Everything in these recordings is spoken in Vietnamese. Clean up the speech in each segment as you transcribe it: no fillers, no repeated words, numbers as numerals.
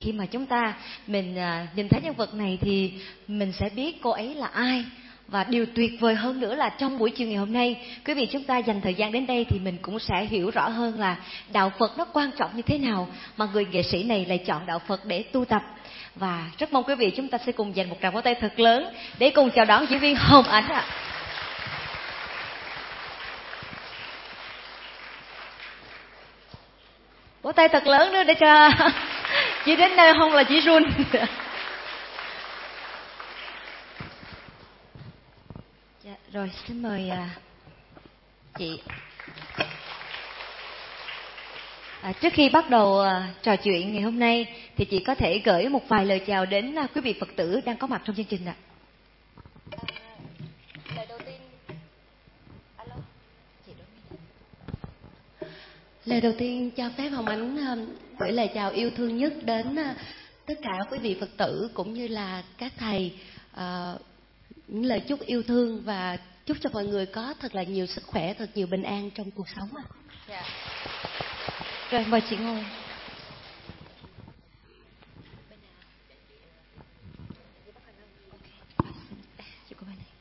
Khi mà mình nhìn thấy nhân vật này thì mình sẽ biết cô ấy là ai. Và điều tuyệt vời hơn nữa là trong buổi chiều ngày hôm nay, quý vị chúng ta dành thời gian đến đây thì mình cũng sẽ hiểu rõ hơn là đạo Phật nó quan trọng như thế nào mà người nghệ sĩ này lại chọn đạo Phật để tu tập. Và rất mong quý vị chúng ta sẽ cùng dành một tràng vỗ tay thật lớn để cùng chào đón diễn viên Hồng Ánh ạ. Vỗ tay thật lớn nữa để cho chị đến nơi không là chị run. Dạ, rồi xin mời chị. Trước khi bắt đầu trò chuyện ngày hôm nay thì chị có thể gửi một vài lời chào đến quý vị Phật tử đang có mặt trong chương trình ạ. Lời đầu tiên, lời đầu tiên cho phép Hồng Ánh gửi lời chào yêu thương nhất đến tất cả quý vị Phật tử cũng như là các thầy, những lời chúc yêu thương và chúc cho mọi người có thật là nhiều sức khỏe, thật nhiều bình an trong cuộc sống ạ. Dạ. Rồi mời chị ngồi. Chị có bên này.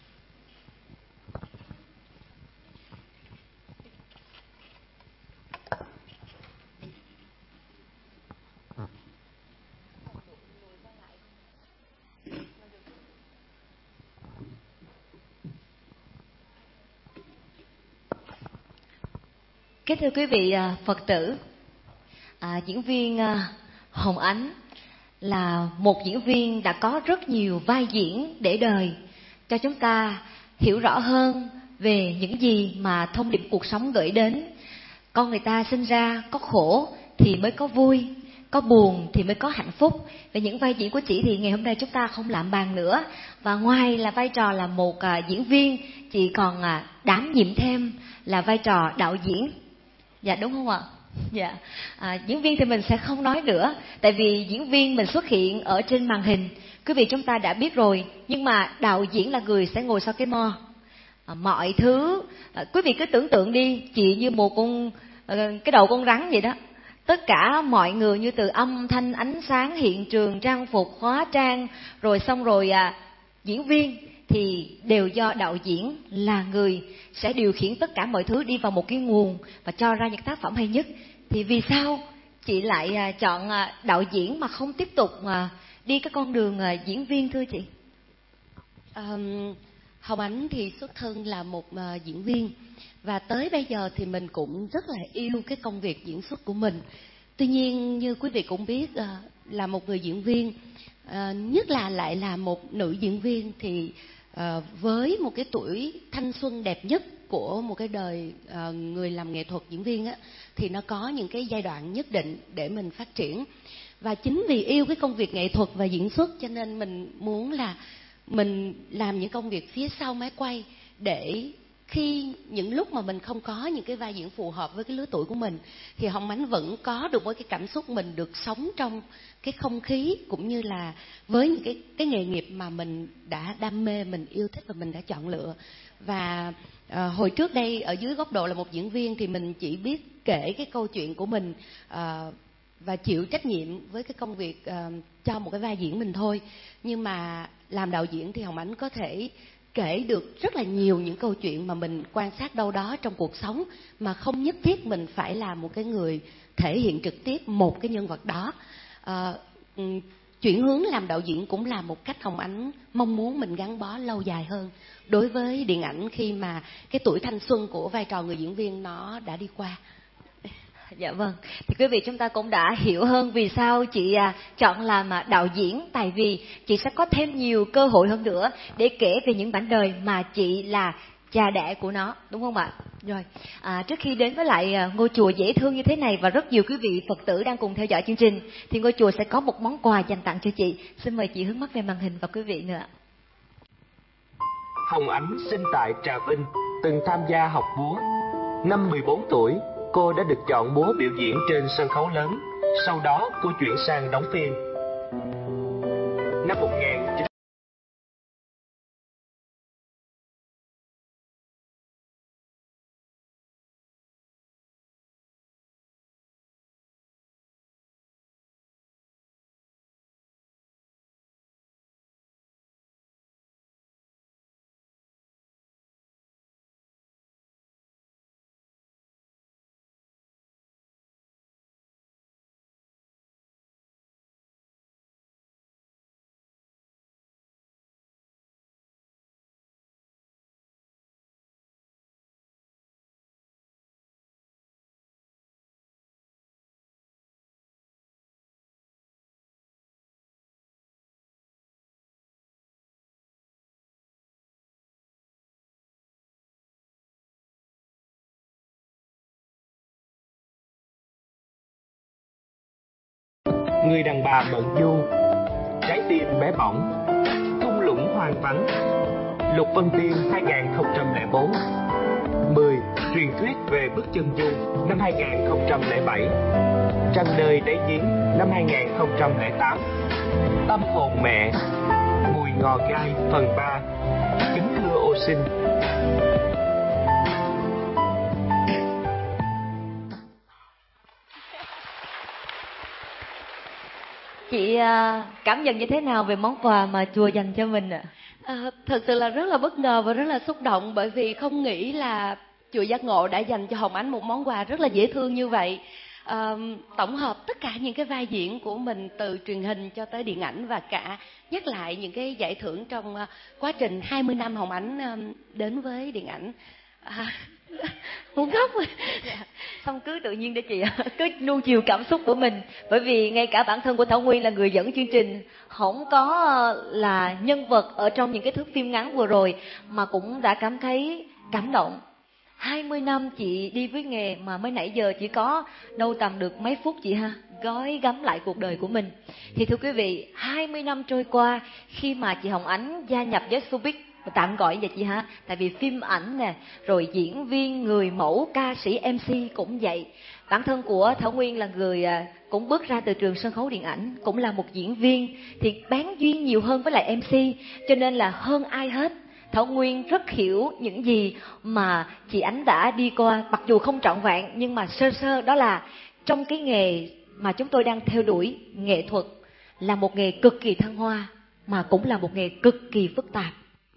Kính thưa quý vị Phật tử, diễn viên Hồng Ánh là một diễn viên đã có rất nhiều vai diễn để đời, cho chúng ta hiểu rõ hơn về những gì mà thông điệp cuộc sống gửi đến. Con người ta sinh ra có khổ thì mới có vui, có buồn thì mới có hạnh phúc. Về những vai diễn của chị thì ngày hôm nay chúng ta không lạm bàn nữa. Và ngoài là vai trò là một diễn viên, chị còn đảm nhiệm thêm là vai trò đạo diễn. Dạ đúng không ạ? Dạ. Diễn viên thì mình sẽ không nói nữa, tại vì diễn viên mình xuất hiện ở trên màn hình, quý vị chúng ta đã biết rồi. Nhưng mà đạo diễn là người sẽ ngồi sau cái mo. Mọi thứ, quý vị cứ tưởng tượng đi, chị như một cái đầu con rắn vậy đó. Tất cả mọi người như từ âm thanh, ánh sáng, hiện trường, trang phục, hóa trang, rồi xong rồi diễn viên thì đều do đạo diễn là người sẽ điều khiển tất cả mọi thứ đi vào một cái nguồn và cho ra những tác phẩm hay nhất. Thì vì sao chị lại chọn đạo diễn mà không tiếp tục đi cái con đường diễn viên thưa chị? Hồng Ánh thì xuất thân là một diễn viên, và tới bây giờ thì mình cũng rất là yêu cái công việc diễn xuất của mình. Tuy nhiên như quý vị cũng biết, là một người diễn viên, nhất là lại là một nữ diễn viên, thì với một cái tuổi thanh xuân đẹp nhất của một cái đời người làm nghệ thuật diễn viên á, thì nó có những cái giai đoạn nhất định để mình phát triển. Và chính vì yêu cái công việc nghệ thuật và diễn xuất cho nên mình muốn là mình làm những công việc phía sau máy quay, để khi những lúc mà mình không có những cái vai diễn phù hợp với cái lứa tuổi của mình thì Hồng Ánh vẫn có được một cái cảm xúc mình được sống trong cái không khí, cũng như là với những cái nghề nghiệp mà mình đã đam mê, mình yêu thích và mình đã chọn lựa. Và hồi trước đây ở dưới góc độ là một diễn viên thì mình chỉ biết kể cái câu chuyện của mình và chịu trách nhiệm với cái công việc cho một cái vai diễn mình thôi. Nhưng mà làm đạo diễn thì Hồng Ánh có thể kể được rất là nhiều những câu chuyện mà mình quan sát đâu đó trong cuộc sống, mà không nhất thiết mình phải là một cái người thể hiện trực tiếp một cái nhân vật đó. Chuyển hướng làm đạo diễn cũng là một cách Hồng Ánh mong muốn mình gắn bó lâu dài hơn đối với điện ảnh, khi mà cái tuổi thanh xuân của vai trò người diễn viên nó đã đi qua. Dạ vâng, thì quý vị chúng ta cũng đã hiểu hơn vì sao chị chọn làm đạo diễn. Tại vì chị sẽ có thêm nhiều cơ hội hơn nữa để kể về những mảnh đời mà chị là cha đẻ của nó, đúng không ạ? Rồi, trước khi đến với lại ngôi chùa dễ thương như thế này và rất nhiều quý vị Phật tử đang cùng theo dõi chương trình, thì ngôi chùa sẽ có một món quà dành tặng cho chị. Xin mời chị hướng mắt về màn hình và quý vị nữa. Hồng Ánh sinh tại Trà Vinh, từng tham gia học múa. Năm 14 tuổi, cô đã được chọn múa biểu diễn trên sân khấu lớn. Sau đó cô chuyển sang đóng phim. Năm 1900 Người đàn bà mận du, Trái tim bé bỏng, Thung lũng hoang vắng, Lục Vân Tiên 2004, 10. Truyền thuyết về bước chân du năm 2007, Trăng đời đáy giếng năm 2008, Tâm hồn mẹ, Mùi ngò gai phần 3, Kính thưa ô sinh. Chị cảm nhận như thế nào về món quà mà chùa dành cho mình ạ? Thật sự là rất là bất ngờ và rất là xúc động, bởi vì không nghĩ là chùa Giác Ngộ đã dành cho Hồng Ánh một món quà rất là dễ thương như vậy. Tổng hợp tất cả những cái vai diễn của mình từ truyền hình cho tới điện ảnh, và cả nhắc lại những cái giải thưởng trong quá trình 20 năm Hồng Ánh đến với điện ảnh. Muốn khóc rồi. Không, cứ tự nhiên để chị cứ nuông chiều cảm xúc của mình, bởi vì ngay cả bản thân của Thảo Nguyên là người dẫn chương trình, không có là nhân vật ở trong những cái thước phim ngắn vừa rồi mà cũng đã cảm thấy cảm động. 20 năm chị đi với nghề mà mới nãy giờ chỉ có đâu tầm được mấy phút chị ha, gói gắm lại cuộc đời của mình. Thì thưa quý vị, 20 năm trôi qua, khi mà chị Hồng Ánh gia nhập với showbiz, tạm gọi vậy chị ha, tại vì phim ảnh nè, rồi diễn viên, người mẫu, ca sĩ, MC cũng vậy. Bản thân của Thảo Nguyên là người cũng bước ra từ trường sân khấu điện ảnh, cũng là một diễn viên, thì bán duyên nhiều hơn với lại MC, cho nên là hơn ai hết Thảo Nguyên rất hiểu những gì mà chị Ánh đã đi qua, mặc dù không trọn vẹn nhưng mà sơ sơ, đó là trong cái nghề mà chúng tôi đang theo đuổi, nghệ thuật là một nghề cực kỳ thăng hoa mà cũng là một nghề cực kỳ phức tạp.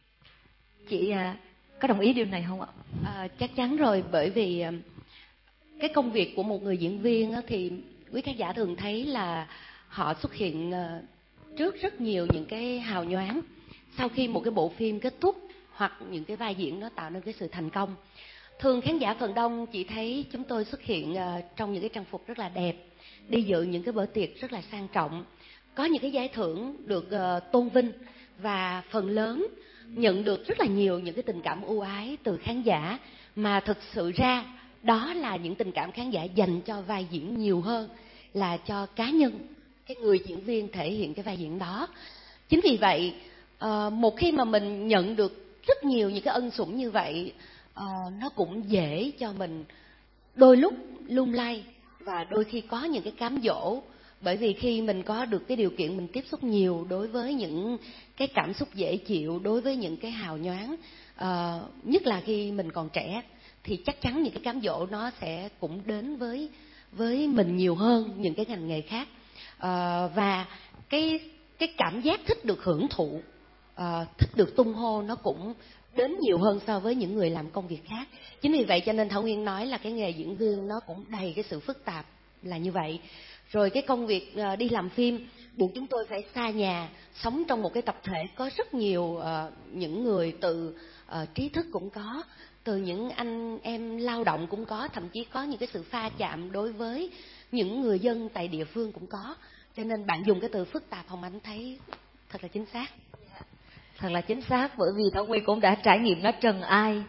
Chị có đồng ý điều này không ạ? Chắc chắn rồi, bởi vì cái công việc của một người diễn viên thì quý khán giả thường thấy là họ xuất hiện trước rất nhiều những cái hào nhoáng. Sau khi một cái bộ phim kết thúc hoặc những cái vai diễn nó tạo nên cái sự thành công, thường khán giả phần đông chỉ thấy chúng tôi xuất hiện trong những cái trang phục rất là đẹp, đi dự những cái bữa tiệc rất là sang trọng, có những cái giải thưởng được tôn vinh, và phần lớn nhận được rất là nhiều những cái tình cảm ưu ái từ khán giả, mà thực sự ra đó là những tình cảm khán giả dành cho vai diễn nhiều hơn là cho cá nhân cái người diễn viên thể hiện cái vai diễn đó. Chính vì vậy, một khi mà mình nhận được rất nhiều những cái ân sủng như vậy, nó cũng dễ cho mình đôi lúc lung lay và đôi khi có những cái cám dỗ. Bởi vì khi mình có được cái điều kiện mình tiếp xúc nhiều đối với những cái cảm xúc dễ chịu, đối với những cái hào nhoáng, nhất là khi mình còn trẻ, thì chắc chắn những cái cám dỗ nó sẽ cũng đến với mình nhiều hơn những cái ngành nghề khác. Và cái cảm giác thích được hưởng thụ, thích được tung hô nó cũng đến nhiều hơn so với những người làm công việc khác. Chính vì vậy cho nên Thảo Nguyên nói là cái nghề diễn viên nó cũng đầy cái sự phức tạp là như vậy. Rồi cái công việc đi làm phim buộc chúng tôi phải xa nhà, sống trong một cái tập thể có rất nhiều những người từ trí thức cũng có, từ những anh em lao động cũng có, thậm chí có những cái sự pha chạm đối với những người dân tại địa phương cũng có. Cho nên bạn dùng cái từ phức tạp, Hồng Ánh thấy thật là chính xác. Thật là chính xác, bởi vì Thảo Nguyên cũng đã trải nghiệm nó trần ai.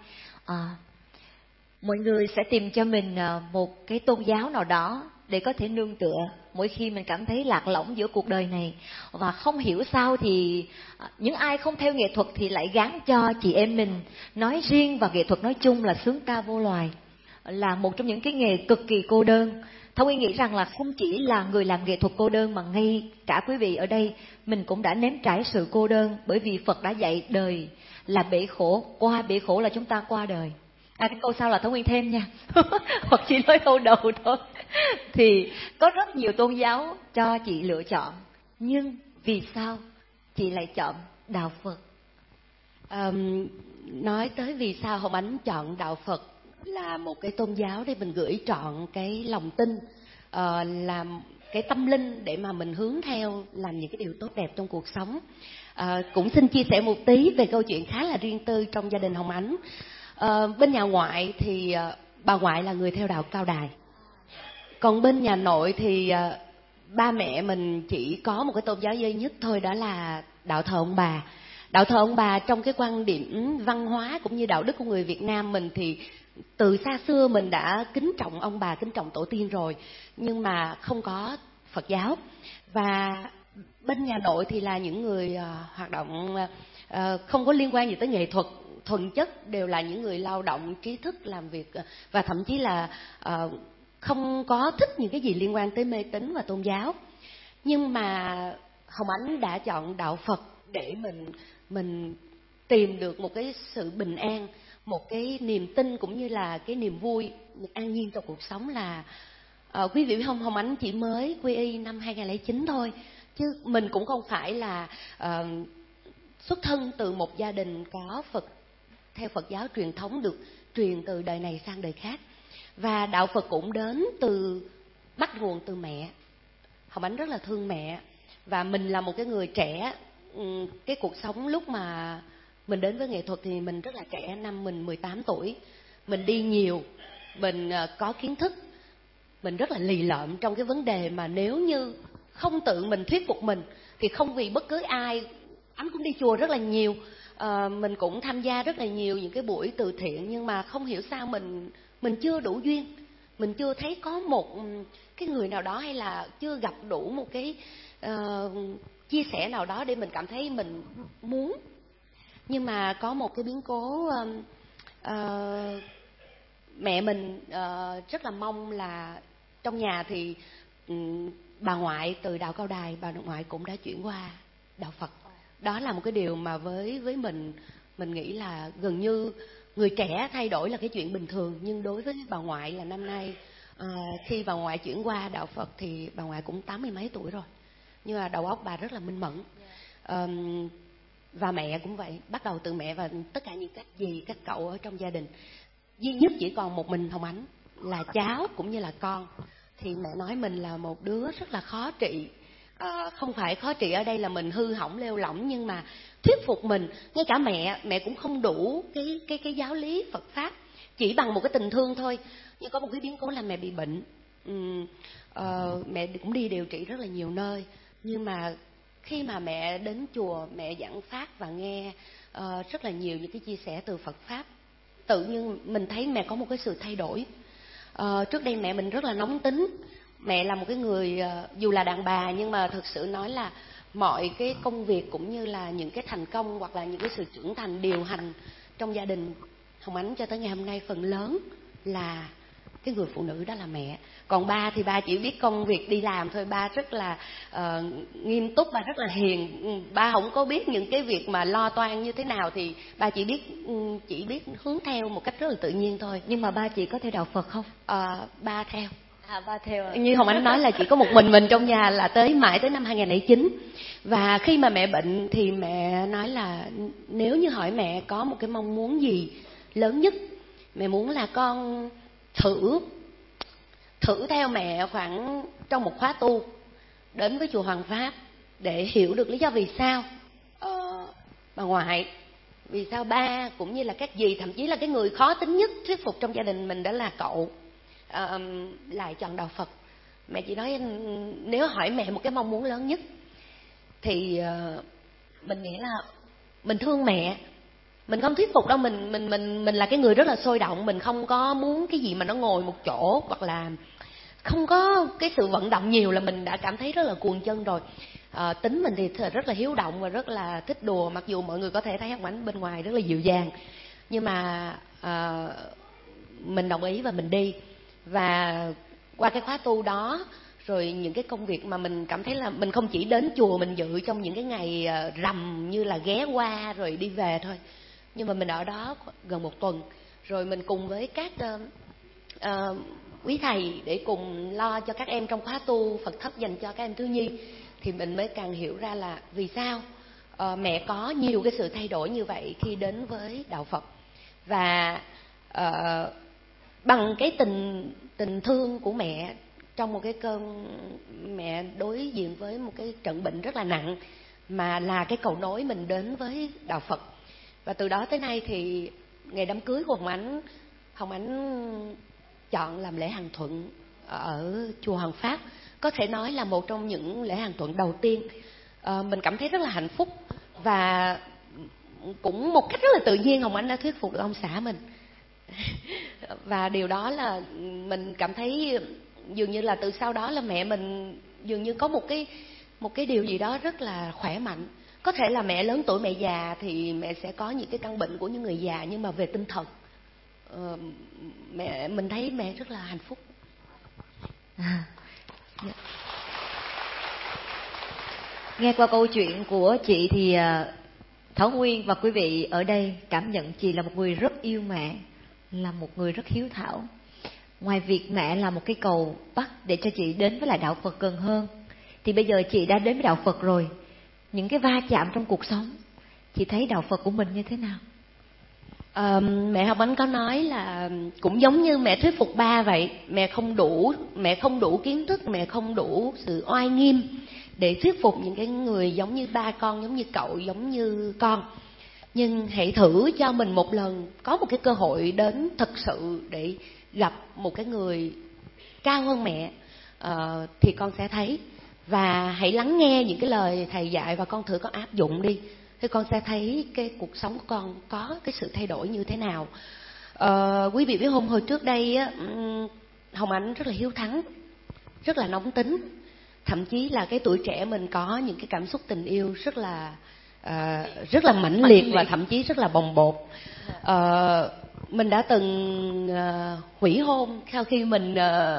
Mọi người sẽ tìm cho mình một cái tôn giáo nào đó để có thể nương tựa mỗi khi mình cảm thấy lạc lõng giữa cuộc đời này. Và không hiểu sao thì những ai không theo nghệ thuật thì lại gán cho chị em mình nói riêng và nghệ thuật nói chung là sướng ca vô loài, là một trong những cái nghề cực kỳ cô đơn. Thảo Nguyên nghĩ rằng là không chỉ là người làm nghệ thuật cô đơn, mà ngay cả quý vị ở đây mình cũng đã nếm trải sự cô đơn, bởi vì Phật đã dạy đời là bể khổ, qua bể khổ là chúng ta qua đời. Cái câu sau là Thảo Nguyên thêm nha hoặc chỉ nói câu đầu thôi. Thì có rất nhiều tôn giáo cho chị lựa chọn, nhưng vì sao chị lại chọn đạo Phật? Nói tới vì sao Hồng Ánh chọn đạo Phật là một cái tôn giáo để mình gửi trọn cái lòng tin, làm cái tâm linh để mà mình hướng theo làm những cái điều tốt đẹp trong cuộc sống. Cũng xin chia sẻ một tí về câu chuyện khá là riêng tư trong gia đình Hồng Ánh. Bên nhà ngoại thì bà ngoại là người theo đạo Cao Đài, còn bên nhà nội thì ba mẹ mình chỉ có một cái tôn giáo duy nhất thôi, đó là đạo thờ ông bà. Đạo thờ ông bà trong cái quan điểm văn hóa cũng như đạo đức của người Việt Nam mình thì từ xa xưa mình đã kính trọng ông bà, kính trọng tổ tiên rồi, nhưng mà không có Phật giáo. Và bên nhà nội thì là những người hoạt động không có liên quan gì tới nghệ thuật, thuần chất đều là những người lao động trí thức làm việc, và thậm chí là không có thích những cái gì liên quan tới mê tín và tôn giáo. Nhưng mà Hồng Ánh đã chọn đạo Phật để mình tìm được một cái sự bình an, một cái niềm tin cũng như là cái niềm vui an nhiên trong cuộc sống. Là quý vị biết không, Hồng Ánh chỉ mới quy y năm 2009 thôi, chứ mình cũng không phải là xuất thân từ một gia đình có theo Phật giáo truyền thống được truyền từ đời này sang đời khác. Và đạo Phật cũng đến bắt nguồn từ mẹ. Hồng Ánh rất là thương mẹ, và mình là một cái người trẻ. Cái cuộc sống lúc mà mình đến với nghệ thuật thì mình rất là trẻ, năm mình 18 tuổi. Mình đi nhiều, mình có kiến thức, mình rất là lì lợm trong cái vấn đề mà nếu như không tự mình thuyết phục mình thì không vì bất cứ ai. Ánh cũng đi chùa rất là nhiều, mình cũng tham gia rất là nhiều những cái buổi từ thiện, nhưng mà không hiểu sao mình chưa đủ duyên, mình chưa thấy có một cái người nào đó, hay là chưa gặp đủ một cái chia sẻ nào đó để mình cảm thấy mình muốn. Nhưng mà có một cái biến cố, mẹ mình rất là mong là trong nhà thì bà ngoại từ đạo Cao Đài, bà ngoại cũng đã chuyển qua đạo Phật. Đó là một cái điều mà với mình nghĩ là gần như người trẻ thay đổi là cái chuyện bình thường. Nhưng đối với bà ngoại là năm nay, khi bà ngoại chuyển qua đạo Phật thì bà ngoại cũng 80 mấy tuổi rồi, nhưng mà đầu óc bà rất là minh mẫn. Và mẹ cũng vậy, bắt đầu từ mẹ và tất cả những các dì, các cậu ở trong gia đình. Duy nhất chỉ còn một mình Hồng Ánh là cháu cũng như là con. Thì mẹ nói mình là một đứa rất là khó trị. Không phải khó trị ở đây là mình hư hỏng lêu lỏng, nhưng mà thuyết phục mình, ngay cả mẹ cũng không đủ cái giáo lý Phật pháp, chỉ bằng một cái tình thương thôi. Nhưng có một cái biến cố là mẹ bị bệnh. Mẹ cũng đi điều trị rất là nhiều nơi, nhưng mà khi mà mẹ đến chùa, mẹ giảng pháp và nghe rất là nhiều những cái chia sẻ từ Phật pháp, tự nhiên mình thấy mẹ có một cái sự thay đổi. Trước đây mẹ mình rất là nóng tính. Mẹ là một cái người dù là đàn bà, nhưng mà thực sự nói là mọi cái công việc cũng như là những cái thành công hoặc là những cái sự trưởng thành điều hành trong gia đình Hồng Ánh cho tới ngày hôm nay phần lớn là cái người phụ nữ đó là mẹ. Còn ba thì ba chỉ biết công việc đi làm thôi. Ba rất là nghiêm túc, ba rất là hiền. Ba không có biết những cái việc mà lo toan như thế nào, thì ba chỉ biết hướng theo một cách rất là tự nhiên thôi. Nhưng mà ba chị có theo đạo Phật không? Ba theo. Ba theo. Như Hồng Ánh nói là chỉ có một mình trong nhà là mãi tới năm 2009. Và khi mà mẹ bệnh thì mẹ nói là nếu như hỏi mẹ có một cái mong muốn gì lớn nhất, mẹ muốn là con thử theo mẹ khoảng trong một khóa tu đến với chùa Hoàng Pháp để hiểu được lý do vì sao bà ngoại, vì sao ba cũng như là các dì, thậm chí là cái người khó tính nhất thuyết phục trong gia đình mình đó là cậu, lại chọn đạo Phật. Mẹ chỉ nói nếu hỏi mẹ một cái mong muốn lớn nhất thì mình nghĩ là mình thương mẹ. Mình không thuyết phục đâu, mình là cái người rất là sôi động, mình không có muốn cái gì mà nó ngồi một chỗ, hoặc là không có cái sự vận động nhiều là mình đã cảm thấy rất là cuồng chân rồi. Tính mình thì rất là hiếu động và rất là thích đùa, mặc dù mọi người có thể thấy Hồng Ánh bên ngoài rất là dịu dàng, nhưng mà mình đồng ý và mình đi. Và qua cái khóa tu đó, rồi những cái công việc mà mình cảm thấy là mình không chỉ đến chùa mình dự trong những cái ngày rằm như là ghé qua rồi đi về thôi, nhưng mà mình ở đó gần một tuần, rồi mình cùng với các quý thầy để cùng lo cho các em trong khóa tu Phật thấp dành cho các em thiếu nhi, thì mình mới càng hiểu ra là vì sao mẹ có nhiều cái sự thay đổi như vậy khi đến với đạo Phật. Và bằng cái tình thương của mẹ trong một cái cơn mẹ đối diện với một cái trận bệnh rất là nặng, mà là cái cầu nối mình đến với đạo Phật. Và từ đó tới nay thì ngày đám cưới của Hồng Ánh chọn làm lễ hàng thuận ở chùa Hoàng Pháp. Có thể nói là một trong những lễ hàng thuận đầu tiên. Mình cảm thấy rất là hạnh phúc, và cũng một cách rất là tự nhiên Hồng Ánh đã thuyết phục được ông xã mình. Và điều đó là mình cảm thấy dường như là từ sau đó là mẹ mình dường như có một cái điều gì đó rất là khỏe mạnh. Có thể là mẹ lớn tuổi, mẹ già thì mẹ sẽ có những cái căn bệnh của những người già, nhưng mà về tinh thần mình thấy mẹ rất là hạnh phúc. Nghe qua câu chuyện của chị thì Thảo Nguyên và quý vị ở đây cảm nhận chị là một người rất yêu mẹ, là một người rất hiếu thảo. Ngoài việc mẹ là một cái cầu bắt để cho chị đến với lại đạo Phật gần hơn, thì bây giờ chị đã đến với đạo Phật rồi. Những cái va chạm trong cuộc sống, chị thấy đạo Phật của mình như thế nào? Mẹ Hồng Ánh có nói là cũng giống như mẹ thuyết phục ba vậy. Mẹ không đủ kiến thức, mẹ không đủ sự oai nghiêm để thuyết phục những cái người giống như ba con, giống như cậu, giống như con. Nhưng hãy thử cho mình một lần có một cái cơ hội đến thật sự để gặp một cái người cao hơn mẹ, thì con sẽ thấy. Và hãy lắng nghe những cái lời thầy dạy và con thử con áp dụng đi, thì con sẽ thấy cái cuộc sống của con có cái sự thay đổi như thế nào. Quý vị biết không, hồi trước đây á, Hồng Ánh rất là hiếu thắng, rất là nóng tính. Thậm chí là cái tuổi trẻ mình có những cái cảm xúc tình yêu rất là mãnh liệt và thậm chí rất là bồng bột. Mình đã từng hủy hôn sau khi mình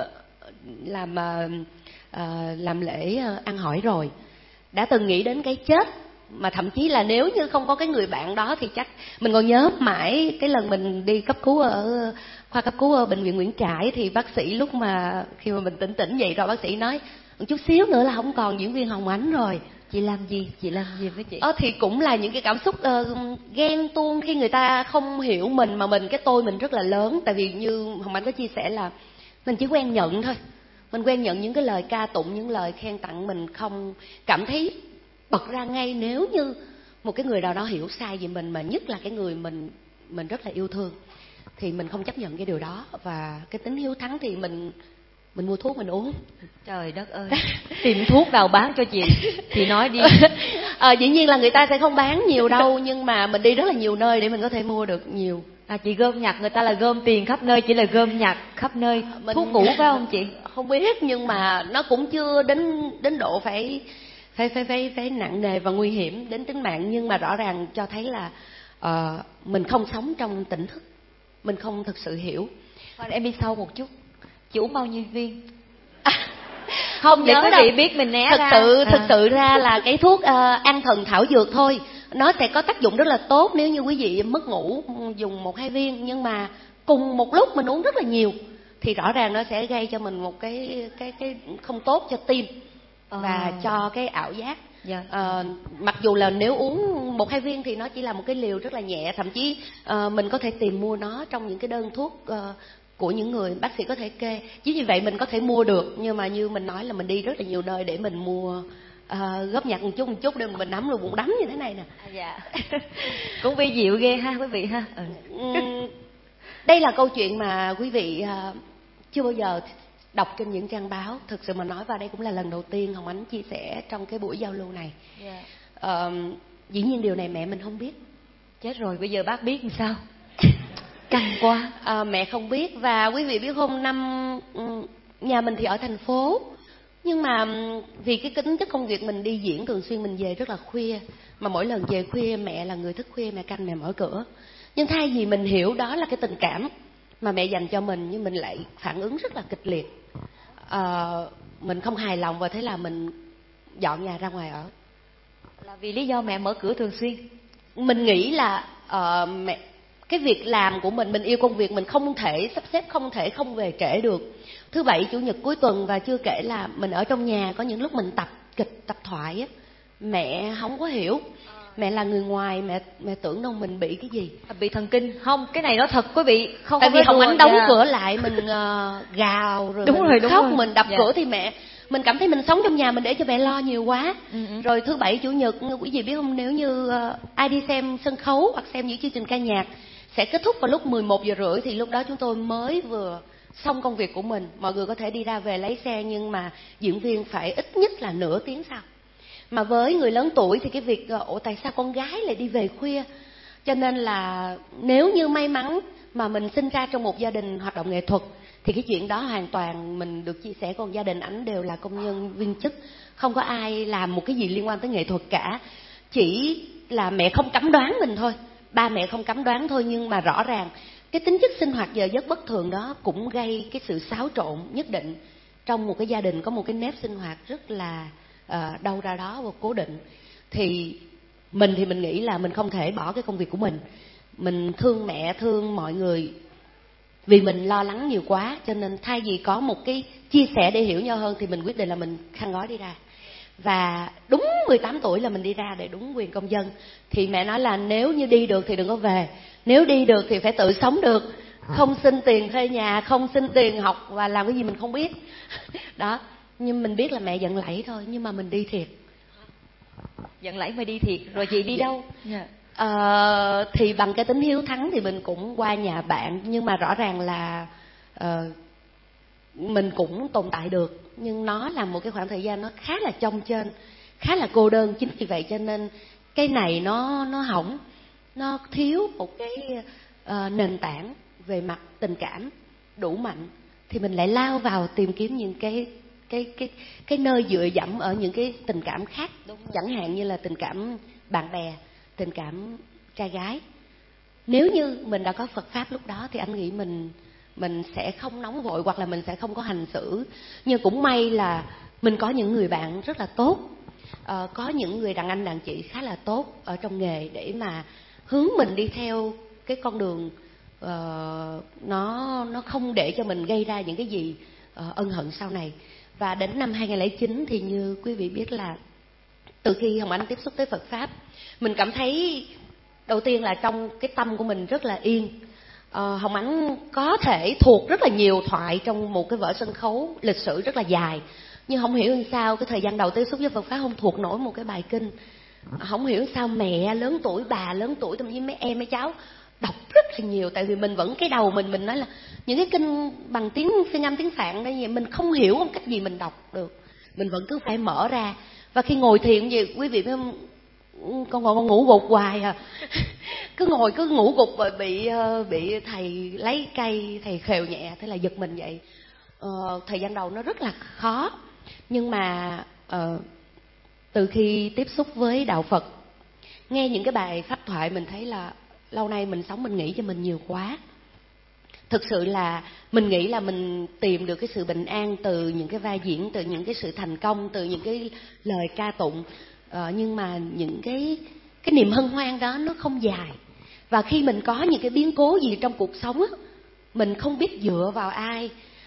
làm lễ ăn hỏi rồi. Đã từng nghĩ đến cái chết, mà thậm chí là nếu như không có cái người bạn đó thì chắc mình còn nhớ mãi cái lần mình đi cấp cứu ở khoa cấp cứu ở bệnh viện Nguyễn Trãi, thì bác sĩ lúc mà khi mà mình tỉnh dậy rồi, bác sĩ nói một chút xíu nữa là không còn diễn viên Hồng Ánh rồi. Chị làm gì với chị? Thì cũng là những cái cảm xúc ghen tuông khi người ta không hiểu mình, mà cái tôi mình rất là lớn. Tại vì như Hồng Ánh có chia sẻ là mình chỉ quen nhận thôi. Mình quen nhận những cái lời ca tụng, những lời khen tặng. Mình không cảm thấy bật ra ngay nếu như một cái người nào đó hiểu sai về mình, mà nhất là cái người mình rất là yêu thương, thì mình không chấp nhận cái điều đó. Và cái tính hiếu thắng thì mình mua thuốc mình uống. Trời đất ơi, tìm thuốc nào bán cho chị nói đi. Dĩ nhiên là người ta sẽ không bán nhiều đâu, nhưng mà mình đi rất là nhiều nơi để mình có thể mua được nhiều. Chị gom nhặt, người ta là gom tiền khắp nơi, chỉ là gom nhặt khắp nơi. Thuốc ngủ phải không chị? Không biết, nhưng mà nó cũng chưa đến độ phải nặng nề và nguy hiểm đến tính mạng. Nhưng mà rõ ràng cho thấy là mình không sống trong tỉnh thức, mình không thực sự hiểu. Em đi sâu một chút, chị uống bao nhiêu viên? Không để nhớ quý đâu. vị biết mình né ra. Thực sự ra là cái thuốc an thần thảo dược thôi, nó sẽ có tác dụng rất là tốt nếu như quý vị mất ngủ, dùng 1-2 viên. Nhưng mà cùng một lúc mình uống rất là nhiều thì rõ ràng nó sẽ gây cho mình một cái không tốt cho tim và cho cái ảo giác. Mặc dù là nếu uống 1-2 viên thì nó chỉ là một cái liều rất là nhẹ, thậm chí mình có thể tìm mua nó trong những cái đơn thuốc của những người bác sĩ có thể kê. Chính vì vậy mình có thể mua được, nhưng mà như mình nói là mình đi rất là nhiều nơi để mình mua góp nhặt một chút để mình nắm luôn bụng đấm như thế này nè. Dạ. Cũng vi diệu ghê ha quý vị ha. Đây là câu chuyện mà quý vị chưa bao giờ đọc trên những trang báo. Thực sự mà nói, và đây cũng là lần đầu tiên Hồng Ánh chia sẻ trong cái buổi giao lưu này. Dĩ nhiên điều này mẹ mình không biết. Chết rồi, bây giờ bác biết làm sao? Căng quá. Mẹ không biết. Và quý vị biết không, nhà mình thì ở thành phố, nhưng mà vì cái tính chất công việc mình đi diễn thường xuyên, mình về rất là khuya. Mà mỗi lần về khuya mẹ là người thức khuya, mẹ canh, mẹ mở cửa. Nhưng thay vì mình hiểu đó là cái tình cảm mà mẹ dành cho mình, nhưng mình lại phản ứng rất là kịch liệt. Mình không hài lòng và thế là mình dọn nhà ra ngoài ở. Là vì lý do mẹ mở cửa thường xuyên. Mình nghĩ là cái việc làm của mình yêu công việc, mình không thể sắp xếp, không thể không về trễ được. Thứ Bảy, Chủ nhật, cuối tuần, và chưa kể là mình ở trong nhà, có những lúc mình tập kịch, tập thoại á, mẹ không có hiểu. Mẹ là người ngoài, mẹ tưởng đâu mình bị cái gì, bị thần kinh. Không, cái này nói thật quý vị, không. Tại vì Hồng Ánh đóng cửa lại, mình gào rồi mình khóc, mình đập cửa thì mình cảm thấy mình sống trong nhà mình để cho mẹ lo nhiều quá. Rồi thứ Bảy, Chủ nhật, quý vị biết không, nếu như ai đi xem sân khấu hoặc xem những chương trình ca nhạc sẽ kết thúc vào lúc 11 giờ rưỡi, thì lúc đó chúng tôi mới vừa xong công việc của mình. Mọi người có thể đi ra về lấy xe, nhưng mà diễn viên phải ít nhất là nửa tiếng sau. Mà với người lớn tuổi thì cái việc tại sao con gái lại đi về khuya. Cho nên là nếu như may mắn mà mình sinh ra trong một gia đình hoạt động nghệ thuật Thì cái chuyện đó hoàn toàn mình được chia sẻ, còn gia đình ảnh đều là công nhân viên chức, không có ai làm một cái gì liên quan tới nghệ thuật cả. Chỉ là mẹ không cấm đoán mình thôi, ba mẹ không cấm đoán thôi, nhưng mà rõ ràng cái tính chất sinh hoạt giờ giấc bất thường đó cũng gây cái sự xáo trộn nhất định trong một cái gia đình có một cái nếp sinh hoạt rất là đâu ra đó và cố định. Thì mình nghĩ là mình không thể bỏ cái công việc của mình thương mẹ, thương mọi người, vì mình lo lắng nhiều quá, cho nên thay vì có một cái chia sẻ để hiểu nhau hơn thì mình quyết định là mình khăn gói đi ra. Và đúng 18 tuổi là mình đi ra để đúng quyền công dân. Thì mẹ nói là nếu như đi được thì đừng có về, nếu đi được thì phải tự sống được, không xin tiền thuê nhà, không xin tiền học và làm cái gì mình không biết. Đó, nhưng mình biết là mẹ giận lẫy thôi, nhưng mà mình đi thiệt. Giận lẫy mà đi thiệt. Rồi chị đi đâu? Thì bằng cái tính hiếu thắng thì mình cũng qua nhà bạn, nhưng mà rõ ràng là mình cũng tồn tại được, nhưng nó là một cái khoảng thời gian nó khá là chông chênh, khá là cô đơn. Chính vì vậy cho nên cái này nó hỏng, nó thiếu một cái nền tảng về mặt tình cảm đủ mạnh, thì mình lại lao vào tìm kiếm những cái nơi dựa dẫm ở những cái tình cảm khác. Chẳng hạn như là tình cảm bạn bè, tình cảm trai gái. Nếu như mình đã có Phật pháp lúc đó thì anh nghĩ mình sẽ không nóng vội, hoặc là mình sẽ không có hành xử. Nhưng cũng may là mình có những người bạn rất là tốt, có những người đàn anh đàn chị khá là tốt ở trong nghề để mà hướng mình đi theo cái con đường nó không để cho mình gây ra những cái gì ân hận sau này. Và đến năm 2009 thì như quý vị biết là từ khi Hồng Ánh tiếp xúc tới Phật pháp, mình cảm thấy đầu tiên là trong cái tâm của mình rất là yên. Hồng Ánh có thể thuộc rất là nhiều thoại trong một cái vở sân khấu lịch sử rất là dài, nhưng không hiểu làm sao cái thời gian đầu tiếp xúc với Phật pháp không thuộc nổi một cái bài kinh. Không hiểu sao mẹ lớn tuổi, bà lớn tuổi, thậm chí mấy em mấy cháu đọc rất là nhiều. Tại vì mình vẫn cái đầu mình nói là những cái kinh bằng tiếng phiên âm tiếng Phạn đây, mình không hiểu một cách gì mình đọc được, mình vẫn cứ phải mở ra. Và khi ngồi thiền gì quý vị biết không, con ngủ gục hoài à. cứ ngủ gục rồi bị thầy lấy cây thầy khều nhẹ, thế là giật mình vậy. Thời gian đầu nó rất là khó, nhưng mà từ khi tiếp xúc với đạo Phật, nghe những cái bài pháp thoại, mình thấy là lâu nay mình sống mình nghĩ cho mình nhiều quá. Thực sự là mình nghĩ là mình tìm được cái sự bình an từ những cái vai diễn, từ những cái sự thành công, từ những cái lời ca tụng. Nhưng mà những cái niềm hân hoan đó nó không dài. Và khi mình có những cái biến cố gì trong cuộc sống á, mình không biết dựa vào ai.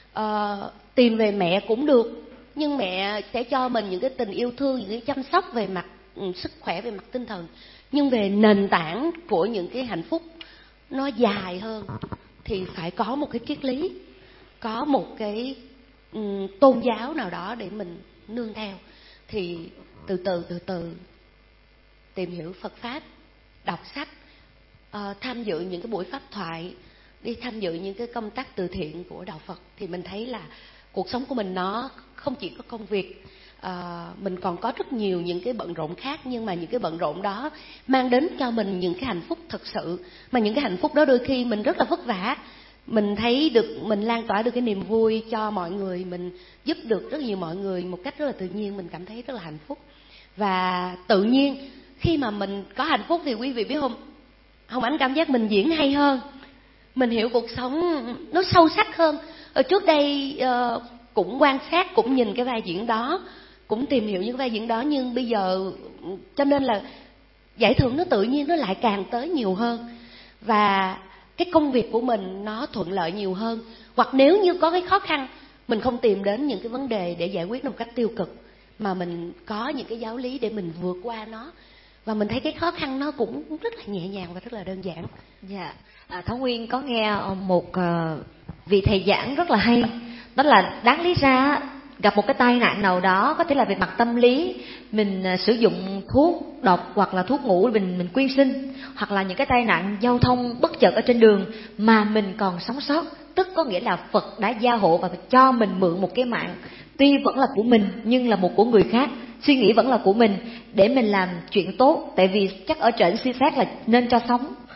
Tìm về mẹ cũng được, nhưng mẹ sẽ cho mình những cái tình yêu thương, những cái chăm sóc về mặt sức khỏe, về mặt tinh thần. Nhưng về nền tảng của những cái hạnh phúc nó dài hơn thì phải có một cái triết lý, có một cái tôn giáo nào đó để mình nương theo. Thì từ từ tìm hiểu Phật pháp, đọc sách, tham dự những cái buổi pháp thoại, đi tham dự những cái công tác từ thiện của đạo Phật, thì mình thấy là cuộc sống của mình nó không chỉ có công việc, mình còn có rất nhiều những cái bận rộn khác, nhưng mà những cái bận rộn đó mang đến cho mình những cái hạnh phúc thật sự. Mà những cái hạnh phúc đó đôi khi mình rất là vất vả, mình thấy được mình lan tỏa được cái niềm vui cho mọi người, mình giúp được rất nhiều mọi người một cách rất là tự nhiên, mình cảm thấy rất là hạnh phúc. Và tự nhiên khi mà mình có hạnh phúc thì quý vị biết không, Hồng Ánh cảm giác mình diễn hay hơn, mình hiểu cuộc sống nó sâu sắc hơn. Ở trước đây cũng quan sát, cũng nhìn cái vai diễn đó, cũng tìm hiểu những vai diễn đó, nhưng bây giờ cho nên là giải thưởng nó tự nhiên nó lại càng tới nhiều hơn, và cái công việc của mình nó thuận lợi nhiều hơn. Hoặc nếu như có cái khó khăn, mình không tìm đến những cái vấn đề để giải quyết một cách tiêu cực, mà mình có những cái giáo lý để mình vượt qua nó. Và mình thấy cái khó khăn nó cũng rất là nhẹ nhàng và rất là đơn giản. Dạ, Thảo Nguyên có nghe một vị thầy giảng rất là hay, đó là đáng lý ra gặp một cái tai nạn nào đó, có thể là về mặt tâm lý, mình sử dụng thuốc độc hoặc là thuốc ngủ mình quyên sinh, hoặc là những cái tai nạn giao thông bất chợt ở trên đường mà mình còn sống sót, tức có nghĩa là Phật đã gia hộ và cho mình mượn một cái mạng, tuy vẫn là của mình nhưng là một của người khác, suy nghĩ vẫn là của mình, để mình làm chuyện tốt. Tại vì chắc ở trển suy xét là nên cho sống,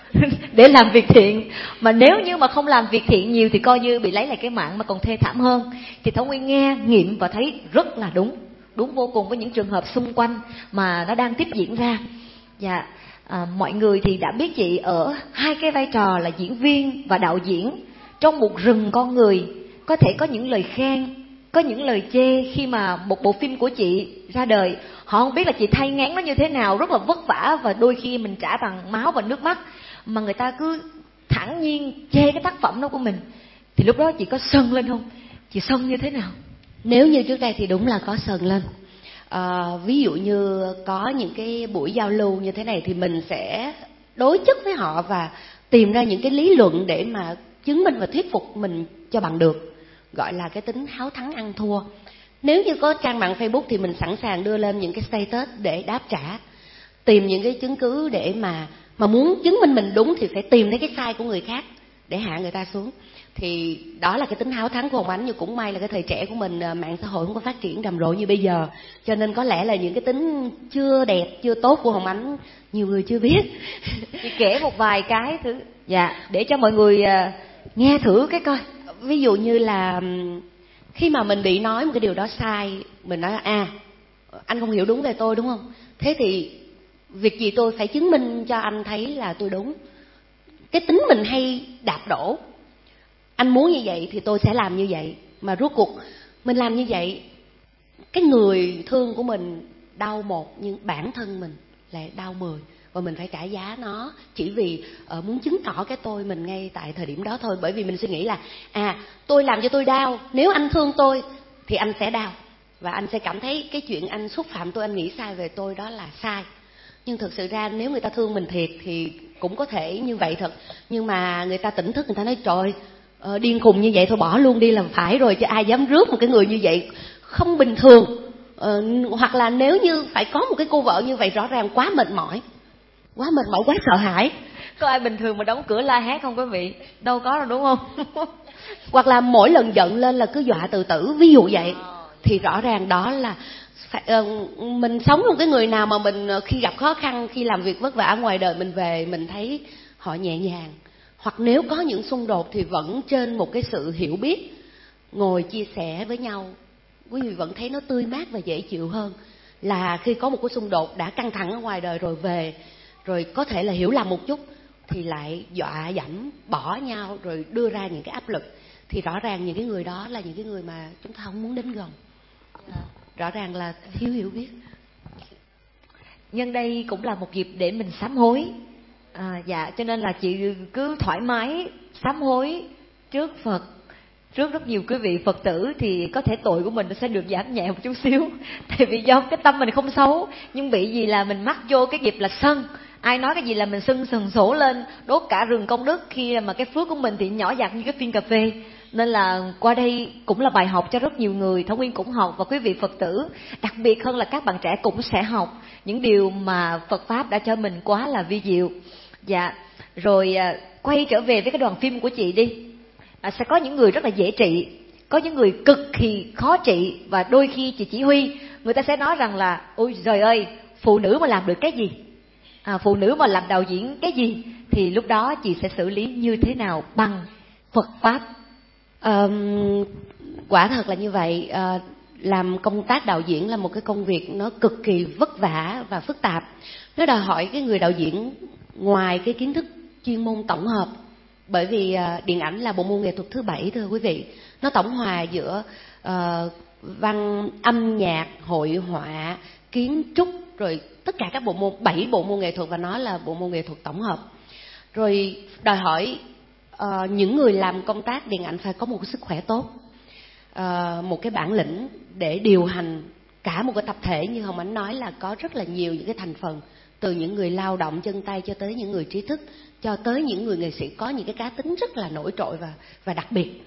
để làm việc thiện. Mà nếu như mà không làm việc thiện nhiều thì coi như bị lấy lại cái mạng, mà còn thê thảm hơn. Thì Thảo Nguyên nghe, nghiệm và thấy rất là đúng vô cùng với những trường hợp xung quanh mà nó đang tiếp diễn ra. Dạ, mọi người thì đã biết chị ở hai cái vai trò là diễn viên và đạo diễn. Trong một rừng con người có thể có những lời khen, có những lời chê khi mà một bộ phim của chị ra đời. Họ không biết là chị thay ngán nó như thế nào, rất là vất vả, và đôi khi mình trả bằng máu và nước mắt, mà người ta cứ thản nhiên chê cái tác phẩm đó của mình. Thì lúc đó chị có sân lên không? Chị sân như thế nào? Nếu như trước đây thì đúng là có sân lên. Ví dụ như có những cái buổi giao lưu như thế này thì mình sẽ đối chất với họ và tìm ra những cái lý luận để mà chứng minh và thuyết phục mình cho bằng được, gọi là cái tính háo thắng ăn thua. Nếu như có trang mạng Facebook thì mình sẵn sàng đưa lên những cái status để đáp trả, tìm những cái chứng cứ để mà muốn chứng minh mình đúng thì phải tìm thấy cái sai của người khác để hạ người ta xuống. Thì đó là cái tính háo thắng của Hồng Ánh. Nhưng cũng may là cái thời trẻ của mình mạng xã hội không có phát triển rầm rộ như bây giờ, cho nên có lẽ là những cái tính chưa đẹp, chưa tốt của Hồng Ánh nhiều người chưa biết. Chị kể một vài cái thử, dạ, để cho mọi người nghe thử cái coi. Ví dụ như là khi mà mình bị nói một cái điều đó sai, mình nói anh không hiểu đúng về tôi đúng không? Thế thì việc gì tôi phải chứng minh cho anh thấy là tôi đúng. Cái tính mình hay đạp đổ, anh muốn như vậy thì tôi sẽ làm như vậy, mà rốt cuộc mình làm như vậy, cái người thương của mình đau một, nhưng bản thân mình lại đau 10, và mình phải trả giá nó chỉ vì muốn chứng tỏ cái tôi mình ngay tại thời điểm đó thôi. Bởi vì mình suy nghĩ là tôi làm cho tôi đau, nếu anh thương tôi thì anh sẽ đau, và anh sẽ cảm thấy cái chuyện anh xúc phạm tôi, anh nghĩ sai về tôi đó là sai. Nhưng thực sự ra nếu người ta thương mình thiệt thì cũng có thể như vậy thật. Nhưng mà người ta tỉnh thức, người ta nói trời, điên khùng như vậy thôi bỏ luôn đi làm phải rồi, chứ ai dám rước một cái người như vậy, không bình thường. Hoặc là nếu như phải có một cái cô vợ như vậy, rõ ràng quá mệt mỏi, quá sợ hãi. Có ai bình thường mà đóng cửa la hét không quý vị? Đâu có đâu, đúng không? Hoặc là mỗi lần giận lên là cứ dọa tự tử, ví dụ vậy. Thì rõ ràng đó là mình sống một cái người nào mà mình khi gặp khó khăn, khi làm việc vất vả ngoài đời, mình về mình thấy họ nhẹ nhàng. Hoặc nếu có những xung đột thì vẫn trên một cái sự hiểu biết, ngồi chia sẻ với nhau, quý vị vẫn thấy nó tươi mát và dễ chịu hơn là khi có một cái xung đột đã căng thẳng ở ngoài đời rồi về, rồi có thể là hiểu lầm một chút thì lại dọa dẫm bỏ nhau, rồi đưa ra những cái áp lực. Thì rõ ràng những cái người đó là những cái người mà chúng ta không muốn đến gần. Rõ ràng là thiếu hiểu biết. Nhân đây cũng là một dịp để mình sám hối. Dạ, cho nên là chị cứ thoải mái sám hối trước Phật, trước rất nhiều quý vị Phật tử, thì có thể tội của mình sẽ được giảm nhẹ một chút xíu. Tại vì do cái tâm mình không xấu, nhưng bị gì là mình mắc vô cái nghiệp là sân. Ai nói cái gì là mình sân sổ lên, đốt cả rừng công đức, khi mà cái phước của mình thì nhỏ nhặt như cái viên cà phê. Nên là qua đây cũng là bài học cho rất nhiều người. Thảo Nguyên cũng học, và quý vị Phật tử, đặc biệt hơn là các bạn trẻ cũng sẽ học những điều mà Phật Pháp đã cho mình quá là vi diệu. Dạ, rồi quay trở về với cái đoàn phim của chị đi. Sẽ có những người rất là dễ trị, có những người cực kỳ khó trị, và đôi khi chị chỉ huy, người ta sẽ nói rằng là ôi trời ơi, phụ nữ mà làm được cái gì, phụ nữ mà làm đạo diễn cái gì. Thì lúc đó chị sẽ xử lý như thế nào bằng Phật Pháp? Quả thật là như vậy. Làm công tác đạo diễn là một cái công việc nó cực kỳ vất vả và phức tạp. Nó đòi hỏi cái người đạo diễn ngoài cái kiến thức chuyên môn tổng hợp, bởi vì điện ảnh là bộ môn nghệ thuật thứ 7 thưa quý vị. Nó tổng hòa giữa văn, âm nhạc, hội họa, kiến trúc, rồi tất cả các bộ môn, 7 bộ môn nghệ thuật, và nó là bộ môn nghệ thuật tổng hợp. Rồi đòi hỏi những người làm công tác điện ảnh phải có một cái sức khỏe tốt, một cái bản lĩnh để điều hành cả một cái tập thể. Như Hồng Ánh nói là có rất là nhiều những cái thành phần, từ những người lao động chân tay cho tới những người trí thức, cho tới những người nghệ sĩ có những cái cá tính rất là nổi trội và đặc biệt.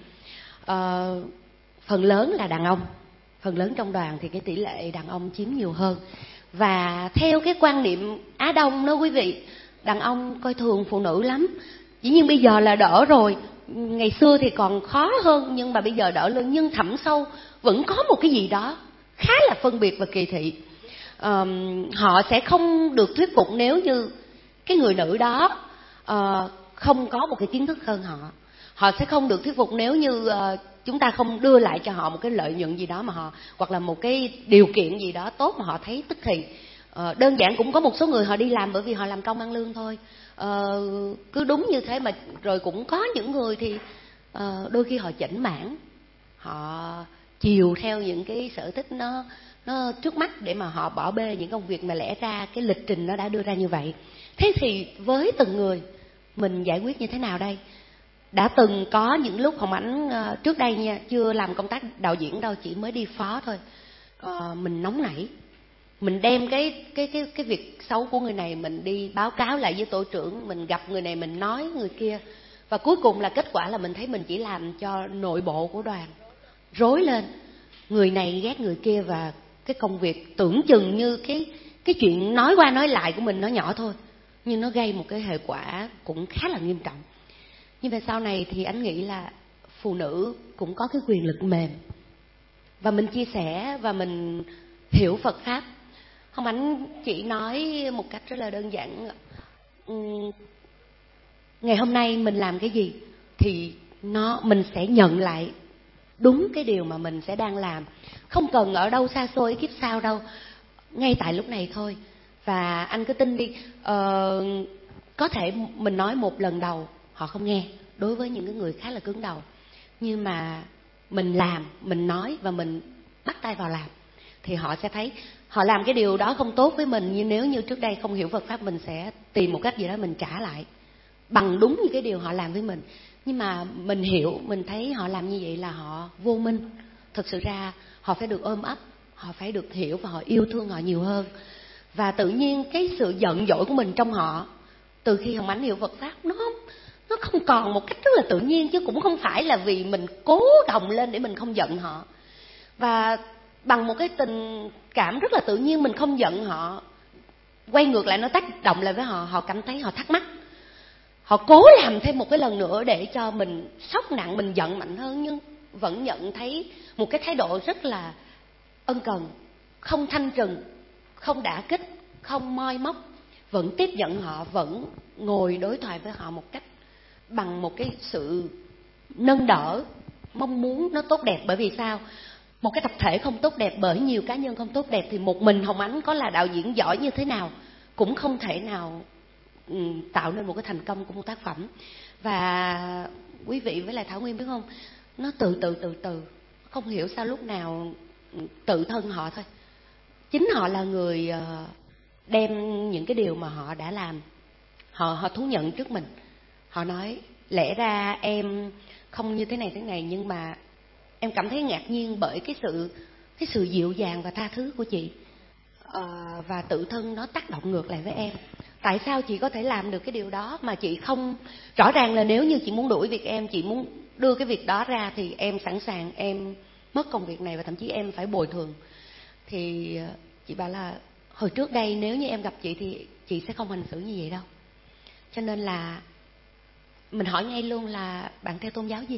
Phần lớn là đàn ông, phần lớn trong đoàn thì cái tỷ lệ đàn ông chiếm nhiều hơn. Và theo cái quan niệm Á Đông đó quý vị, đàn ông coi thường phụ nữ lắm. Dĩ nhiên bây giờ là đỡ rồi, ngày xưa thì còn khó hơn, nhưng mà bây giờ đỡ lên. Nhưng thẳm sâu vẫn có một cái gì đó khá là phân biệt và kỳ thị. Họ sẽ không được thuyết phục nếu như cái người nữ đó không có một cái kiến thức hơn họ. Họ sẽ không được thuyết phục nếu như chúng ta không đưa lại cho họ một cái lợi nhuận gì đó mà họ, hoặc là một cái điều kiện gì đó tốt mà họ thấy tức thì. Đơn giản cũng có một số người họ đi làm bởi vì họ làm công ăn lương thôi. Cứ đúng như thế mà. Rồi cũng có những người thì đôi khi họ chểnh mảng, họ chiều theo những cái sở thích nó trước mắt để mà họ bỏ bê những công việc mà lẽ ra cái lịch trình nó đã đưa ra như vậy. Thế thì với từng người mình giải quyết như thế nào đây? Đã từng có những lúc Hồng Ánh trước đây nha, chưa làm công tác đạo diễn đâu, chỉ mới đi phó thôi, mình nóng nảy, mình đem cái việc xấu của người này mình đi báo cáo lại với tổ trưởng, mình gặp người này mình nói người kia, và cuối cùng là kết quả là mình thấy mình chỉ làm cho nội bộ của đoàn rối lên, người này ghét người kia, và cái công việc tưởng chừng như cái chuyện nói qua nói lại của mình nó nhỏ thôi, nhưng nó gây một cái hệ quả cũng khá là nghiêm trọng. Nhưng về sau này thì anh nghĩ là phụ nữ cũng có cái quyền lực mềm, và mình chia sẻ và mình hiểu Phật Pháp. Không, anh chỉ nói một cách rất là đơn giản, ngày hôm nay mình làm cái gì thì mình sẽ nhận lại đúng cái điều mà mình sẽ đang làm, không cần ở đâu xa xôi kiếp sau đâu, ngay tại lúc này thôi. Và anh cứ tin đi, có thể mình nói một lần đầu họ không nghe, đối với những cái người khá là cứng đầu, nhưng mà mình làm, mình nói và mình bắt tay vào làm thì họ sẽ thấy họ làm cái điều đó không tốt với mình, nhưng nếu như trước đây không hiểu Phật Pháp, mình sẽ tìm một cách gì đó mình trả lại bằng đúng như cái điều họ làm với mình. Nhưng mà mình hiểu, mình thấy họ làm như vậy là họ vô minh. Thực sự ra họ phải được ôm ấp, họ phải được hiểu và họ yêu thương họ nhiều hơn. Và tự nhiên cái sự giận dỗi của mình trong họ, từ khi Hồng Ánh hiểu Phật Pháp, nó không còn một cách rất là tự nhiên, chứ cũng không phải là vì mình cố gồng lên để mình không giận họ. Và bằng một cái tình cảm rất là tự nhiên, mình không giận họ, quay ngược lại nó tác động lại với họ. Họ cảm thấy họ thắc mắc, họ cố làm thêm một cái lần nữa để cho mình sốc nặng, mình giận mạnh hơn, nhưng vẫn nhận thấy một cái thái độ rất là ân cần, không thanh trừng, không đả kích, không moi móc, vẫn tiếp nhận họ, vẫn ngồi đối thoại với họ một cách bằng một cái sự nâng đỡ, mong muốn nó tốt đẹp. Bởi vì sao? Một cái tập thể không tốt đẹp bởi nhiều cá nhân không tốt đẹp, thì một mình Hồng Ánh có là đạo diễn giỏi như thế nào cũng không thể nào tạo nên một cái thành công của một tác phẩm. Và quý vị với lại Thảo Nguyên biết không, nó từ từ, không hiểu sao lúc nào tự thân họ thôi, chính họ là người đem những cái điều mà họ đã làm, họ thú nhận trước mình. Họ nói lẽ ra em không như thế này, nhưng mà em cảm thấy ngạc nhiên bởi cái sự dịu dàng và tha thứ của chị, và tự thân nó tác động ngược lại với em. Tại sao chị có thể làm được cái điều đó mà chị không? Rõ ràng là nếu như chị muốn đuổi việc em, chị muốn đưa cái việc đó ra, thì em sẵn sàng em mất công việc này, và thậm chí em phải bồi thường. Thì chị bảo là hồi trước đây nếu như em gặp chị thì chị sẽ không hành xử như vậy đâu. Cho nên là mình hỏi ngay luôn là bạn theo tôn giáo gì?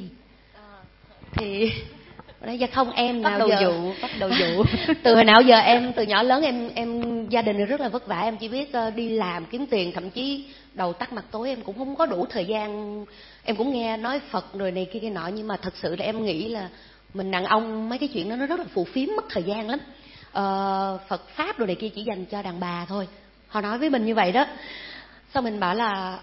Thì nói dạ không, em nào bắt đầu dụ từ hồi nào giờ em, từ nhỏ lớn em gia đình rất là vất vả, em chỉ biết đi làm kiếm tiền, thậm chí đầu tắt mặt tối em cũng không có đủ thời gian. Em cũng nghe nói Phật rồi này kia nọ, nhưng mà thật sự là em nghĩ là mình đàn ông mấy cái chuyện đó nó rất là phù phiếm, mất thời gian lắm. Phật Pháp rồi này kia chỉ dành cho đàn bà thôi, họ nói với mình như vậy đó. Sau mình bảo là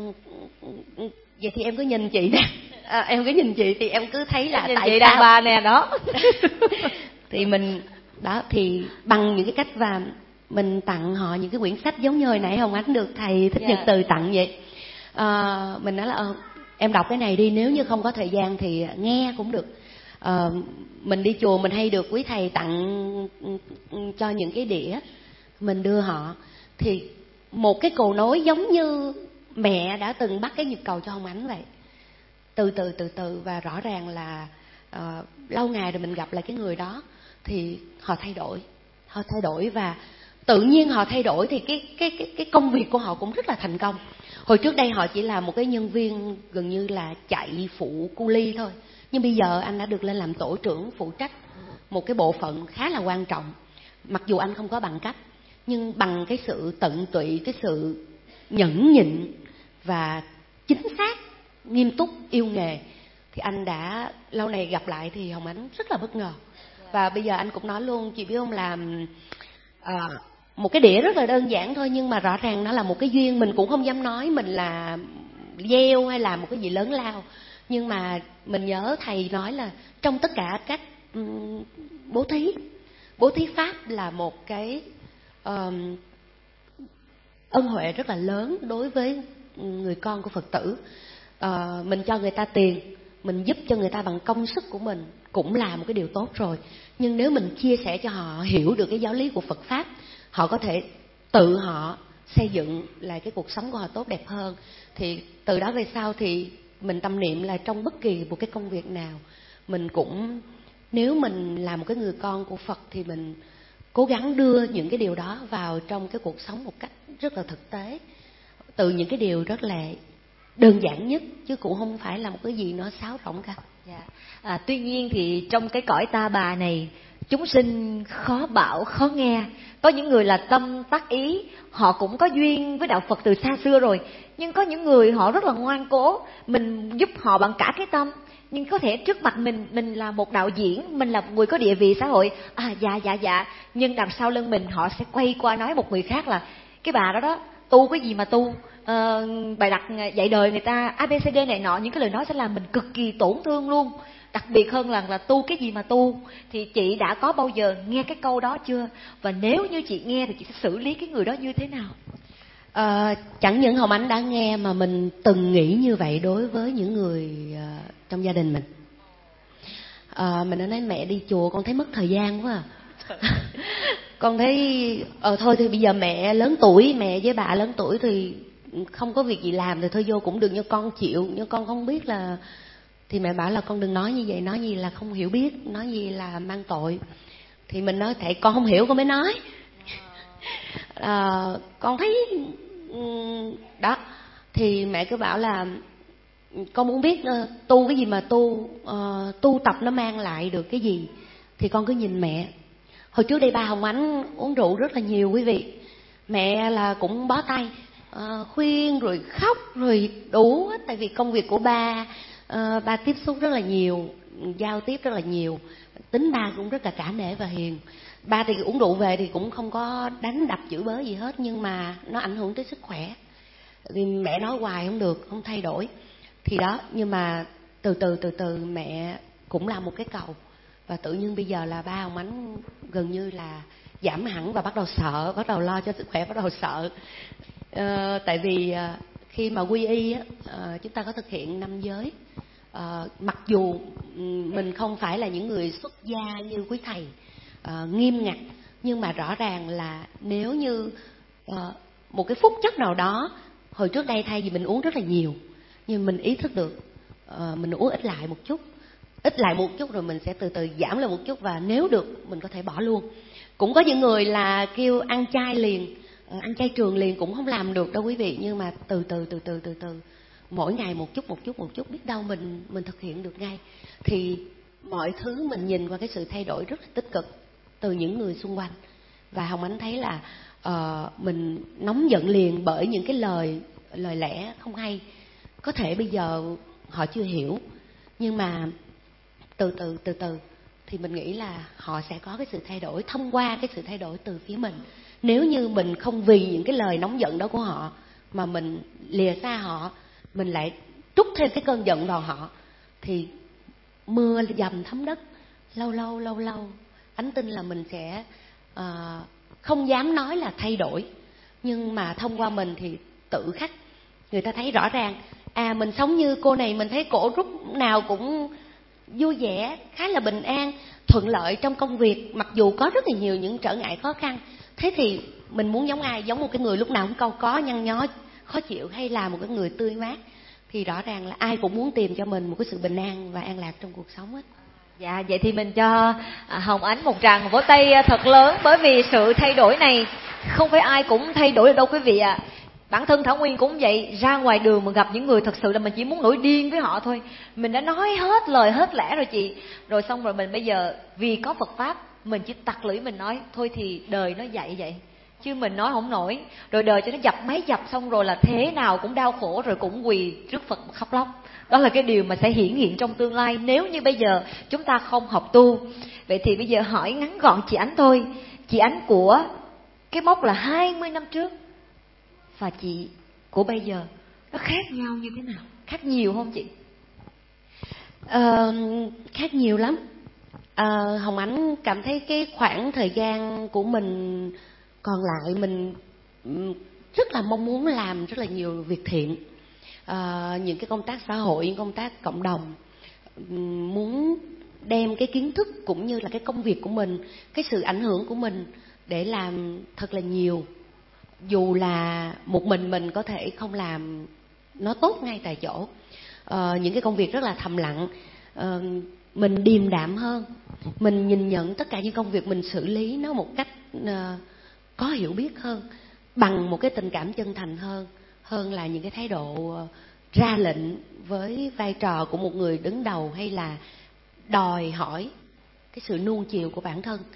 vậy thì em cứ nhìn chị nè, em cứ nhìn chị thì em cứ thấy là tại sao đàn bà nè đó. Thì mình đó, thì bằng những cái cách, và mình tặng họ những cái quyển sách giống như hồi nãy Hồng Ánh được thầy Thích Nhật Từ tặng vậy. Mình nói là em đọc cái này đi, nếu như không có thời gian thì nghe cũng được. Mình đi chùa mình hay được quý thầy tặng cho những cái đĩa, mình đưa họ. Thì một cái cầu nối giống như mẹ đã từng bắt cái nhịp cầu cho Hồng Ánh vậy, từ từ, và rõ ràng là lâu ngày rồi mình gặp lại cái người đó thì họ thay đổi, và tự nhiên họ thay đổi thì cái công việc của họ cũng rất là thành công. Hồi trước đây họ chỉ là một cái nhân viên gần như là chạy phụ cu li thôi, nhưng bây giờ anh đã được lên làm tổ trưởng, phụ trách một cái bộ phận khá là quan trọng. Mặc dù anh không có bằng cấp, nhưng bằng cái sự tận tụy, cái sự nhẫn nhịn, và chính xác, nghiêm túc, yêu nghề. Thì anh đã lâu này gặp lại thì Hồng Ánh rất là bất ngờ. Và bây giờ anh cũng nói luôn, chị biết không, là một cái đĩa rất là đơn giản thôi, nhưng mà rõ ràng nó là một cái duyên. Mình cũng không dám nói mình là gieo hay là một cái gì lớn lao, nhưng mà mình nhớ thầy nói là trong tất cả các bố thí pháp là một cái ân huệ rất là lớn đối với người con của Phật tử. Mình cho người ta tiền, mình giúp cho người ta bằng công sức của mình cũng là một cái điều tốt rồi. Nhưng nếu mình chia sẻ cho họ hiểu được cái giáo lý của Phật Pháp, họ có thể tự họ xây dựng lại cái cuộc sống của họ tốt đẹp hơn. Thì từ đó về sau thì mình tâm niệm là trong bất kỳ một cái công việc nào, mình cũng, nếu mình là một cái người con của Phật thì mình cố gắng đưa những cái điều đó vào trong cái cuộc sống một cách rất là thực tế, từ những cái điều rất là đơn giản nhất, chứ cũng không phải là một cái gì nó sáo rỗng cả. Tuy nhiên thì trong cái cõi ta bà này, chúng sinh khó bảo khó nghe. Có những người là tâm tác ý, họ cũng có duyên với đạo Phật từ xa xưa rồi, nhưng có những người họ rất là ngoan cố, mình giúp họ bằng cả cái tâm, nhưng có thể trước mặt mình là một đạo diễn, mình là một người có địa vị xã hội, dạ, nhưng đằng sau lưng mình họ sẽ quay qua nói một người khác là cái bà đó tu cái gì mà tu, bài đặt dạy đời người ta ABCD này nọ, những cái lời nói sẽ làm mình cực kỳ tổn thương luôn. Đặc biệt hơn là tu cái gì mà tu. Thì chị đã có bao giờ nghe cái câu đó chưa? Và nếu như chị nghe thì chị sẽ xử lý cái người đó như thế nào? Chẳng những Hồng Ánh đã nghe mà mình từng nghĩ như vậy đối với những người trong gia đình mình. Mình đã nói mẹ đi chùa con thấy mất thời gian quá con thấy thôi thì bây giờ mẹ lớn tuổi, mẹ với bà lớn tuổi thì không có việc gì làm thì thôi vô cũng được, nhưng con chịu, nhưng con không biết là. Thì mẹ bảo là con đừng nói như vậy, nói gì là không hiểu biết, nói gì là mang tội. Thì mình nói thầy con không hiểu con mới nói. Con thấy đó. Thì mẹ cứ bảo là con muốn biết tu cái gì mà tu tập nó mang lại được cái gì, thì con cứ nhìn mẹ. Hồi trước đây ba Hồng Ánh uống rượu rất là nhiều quý vị. Mẹ là cũng bó tay, khuyên rồi khóc rồi đủ hết. Tại vì công việc của ba tiếp xúc rất là nhiều, giao tiếp rất là nhiều. Tính ba cũng rất là cả nể và hiền. Ba thì uống rượu về thì cũng không có đánh đập chửi bới gì hết, nhưng mà nó ảnh hưởng tới sức khỏe. Vì mẹ nói hoài không được, không thay đổi. Thì đó, nhưng mà từ từ mẹ cũng là một cái cầu. Và tự nhiên bây giờ là ba Hồng Ánh gần như là giảm hẳn và bắt đầu sợ, bắt đầu lo cho sức khỏe, bắt đầu sợ. Tại vì khi mà quy y chúng ta có thực hiện 5 giới. Mặc dù mình không phải là những người xuất gia như quý thầy nghiêm ngặt, nhưng mà rõ ràng là nếu như một cái phút chốc nào đó, hồi trước đây thay vì mình uống rất là nhiều, nhưng mình ý thức được mình uống ít lại một chút rồi mình sẽ từ từ giảm lại một chút, và nếu được mình có thể bỏ luôn. Cũng có những người là kêu ăn chay liền, ăn chay trường liền cũng không làm được đâu quý vị, nhưng mà từ từ mỗi ngày một chút, biết đâu mình thực hiện được ngay. Thì mọi thứ mình nhìn qua cái sự thay đổi rất là tích cực từ những người xung quanh. Và Hồng Ánh thấy là mình nóng giận liền bởi những cái lời lẽ không hay. Có thể bây giờ họ chưa hiểu, nhưng mà từ từ thì mình nghĩ là họ sẽ có cái sự thay đổi thông qua cái sự thay đổi từ phía mình. Nếu như mình không vì những cái lời nóng giận đó của họ mà mình lìa xa họ, mình lại trút thêm cái cơn giận vào họ, thì mưa dầm thấm đất, lâu lâu Ánh tin là mình sẽ không dám nói là thay đổi, nhưng mà thông qua mình thì tự khắc người ta thấy rõ ràng. Mình sống như cô này, mình thấy cổ lúc nào cũng vui vẻ, khá là bình an, thuận lợi trong công việc, mặc dù có rất là nhiều những trở ngại khó khăn. Thế thì mình muốn giống ai? Giống một cái người lúc nào cũng cau có, nhăn nhó, khó chịu, hay là một cái người tươi mát? Thì rõ ràng là ai cũng muốn tìm cho mình một cái sự bình an và an lạc trong cuộc sống hết. Dạ, vậy thì mình cho Hồng Ánh một tràng vỗ tay thật lớn, bởi vì sự thay đổi này không phải ai cũng thay đổi được đâu quý vị ạ. Bản thân Thảo Nguyên cũng vậy, ra ngoài đường mà gặp những người thật sự là mình chỉ muốn nổi điên với họ thôi. Mình đã nói hết lời hết lẽ rồi chị. Rồi xong rồi mình bây giờ vì có Phật Pháp, mình chỉ tặc lưỡi mình nói thôi thì đời nó dạy vậy. chứ mình nói không nổi. Rồi đời cho nó dập mấy dập xong rồi là thế nào cũng đau khổ, rồi cũng quỳ trước Phật khóc lóc. Đó là cái điều mà sẽ hiển hiện trong tương lai nếu như bây giờ chúng ta không học tu. Vậy thì bây giờ hỏi ngắn gọn chị Ánh thôi. Chị Ánh của cái mốc là 20 năm trước và chị của bây giờ nó khác nhau như thế nào? Khác nhiều không chị? Khác nhiều lắm. Hồng Ánh cảm thấy cái khoảng thời gian của mình còn lại, mình rất là mong muốn làm rất là nhiều việc thiện, những cái công tác xã hội, những công tác cộng đồng, muốn đem cái kiến thức cũng như là cái công việc của mình, cái sự ảnh hưởng của mình để làm thật là nhiều. Dù là một mình có thể không làm nó tốt ngay tại chỗ, những cái công việc rất là thầm lặng, mình điềm đạm hơn, mình nhìn nhận tất cả những công việc mình xử lý nó một cách có hiểu biết hơn, bằng một cái tình cảm chân thành hơn là những cái thái độ ra lệnh với vai trò của một người đứng đầu, hay là đòi hỏi cái sự nuông chiều của bản thân.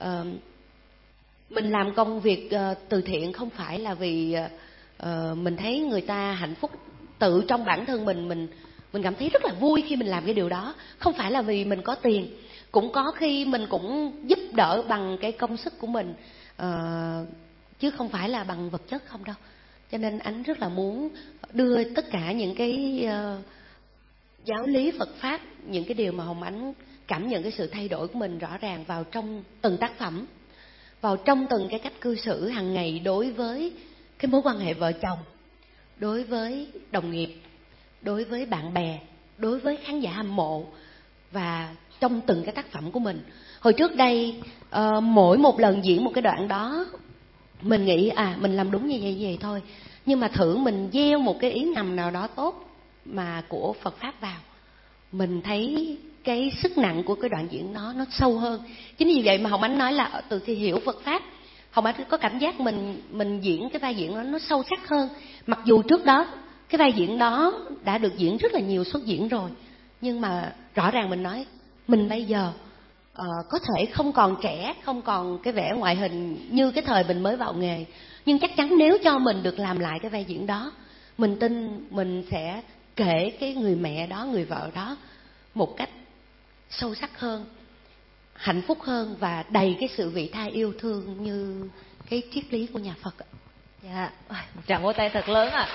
Mình làm công việc từ thiện không phải là vì mình thấy người ta hạnh phúc tự trong bản thân mình cảm thấy rất là vui khi mình làm cái điều đó. Không phải là vì mình có tiền, cũng có khi mình cũng giúp đỡ bằng cái công sức của mình, chứ không phải là bằng vật chất không đâu. Cho nên Ánh rất là muốn đưa tất cả những cái giáo lý Phật Pháp, những cái điều mà Hồng Ánh cảm nhận cái sự thay đổi của mình rõ ràng vào trong từng tác phẩm, vào trong từng cái cách cư xử hàng ngày đối với cái mối quan hệ vợ chồng, đối với đồng nghiệp, đối với bạn bè, đối với khán giả hâm mộ, và trong từng cái tác phẩm của mình. Hồi trước đây, mỗi một lần diễn một cái đoạn đó, mình nghĩ mình làm đúng như vậy thôi. Nhưng mà thử mình gieo một cái ý ngầm nào đó tốt mà của Phật Pháp vào, mình thấy cái sức nặng của cái đoạn diễn đó nó sâu hơn. Chính vì vậy mà Hồng Ánh nói là từ khi hiểu Phật Pháp, Hồng Ánh có cảm giác mình diễn cái vai diễn đó nó sâu sắc hơn. Mặc dù trước đó cái vai diễn đó đã được diễn rất là nhiều suất diễn rồi, nhưng mà rõ ràng mình nói mình bây giờ có thể không còn trẻ, không còn cái vẻ ngoại hình như cái thời mình mới vào nghề, nhưng chắc chắn nếu cho mình được làm lại cái vai diễn đó, mình tin mình sẽ kể cái người mẹ đó, người vợ đó một cách sâu sắc hơn, hạnh phúc hơn và đầy cái sự vị tha yêu thương như cái triết lý của nhà Phật. Dạ, một tràng vỗ tay thật lớn ạ.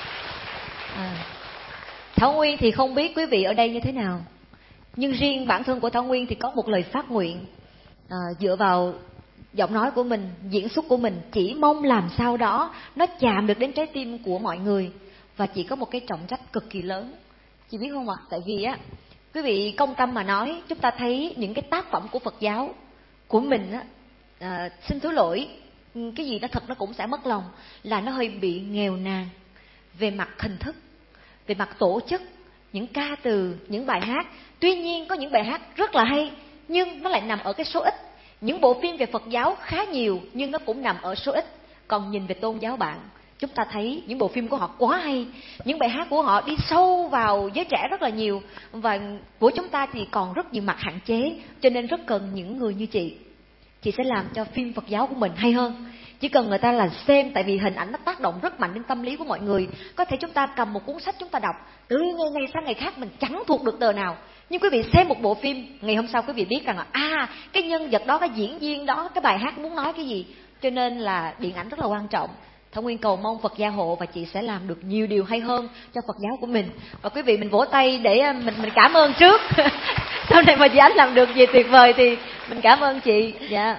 Thảo Nguyên thì không biết quý vị ở đây như thế nào, nhưng riêng bản thân của Thảo Nguyên thì có một lời phát nguyện, dựa vào giọng nói của mình, diễn xuất của mình, chỉ mong làm sao đó nó chạm được đến trái tim của mọi người. Và chỉ có một cái trọng trách cực kỳ lớn, chị biết không ạ? Tại vì quý vị công tâm mà nói, chúng ta thấy những cái tác phẩm của Phật giáo của mình xin thứ lỗi, cái gì nó thật nó cũng sẽ mất lòng, là nó hơi bị nghèo nàn về mặt hình thức, về mặt tổ chức, những ca từ, những bài hát. Tuy nhiên có những bài hát rất là hay, nhưng nó lại nằm ở cái số ít. Những bộ phim về Phật giáo khá nhiều, nhưng nó cũng nằm ở số ít. Còn nhìn về tôn giáo bạn, chúng ta thấy những bộ phim của họ quá hay, những bài hát của họ đi sâu vào giới trẻ rất là nhiều. Và của chúng ta thì còn rất nhiều mặt hạn chế, cho nên rất cần những người như chị. Chị sẽ làm cho phim Phật giáo của mình hay hơn. Chỉ cần người ta là xem, tại vì hình ảnh nó tác động rất mạnh đến tâm lý của mọi người. Có thể chúng ta cầm một cuốn sách chúng ta đọc, từ ngày sang ngày khác mình chẳng thuộc được tờ nào. Nhưng quý vị xem một bộ phim, ngày hôm sau quý vị biết rằng là cái nhân vật đó, cái diễn viên đó, cái bài hát muốn nói cái gì. Cho nên là điện ảnh rất là quan trọng. Thảo Nguyên cầu mong Phật gia hộ và chị sẽ làm được nhiều điều hay hơn cho Phật giáo của mình. Và quý vị mình vỗ tay để mình cảm ơn trước. Sau này mà chị Ánh làm được gì tuyệt vời thì mình cảm ơn chị. Dạ.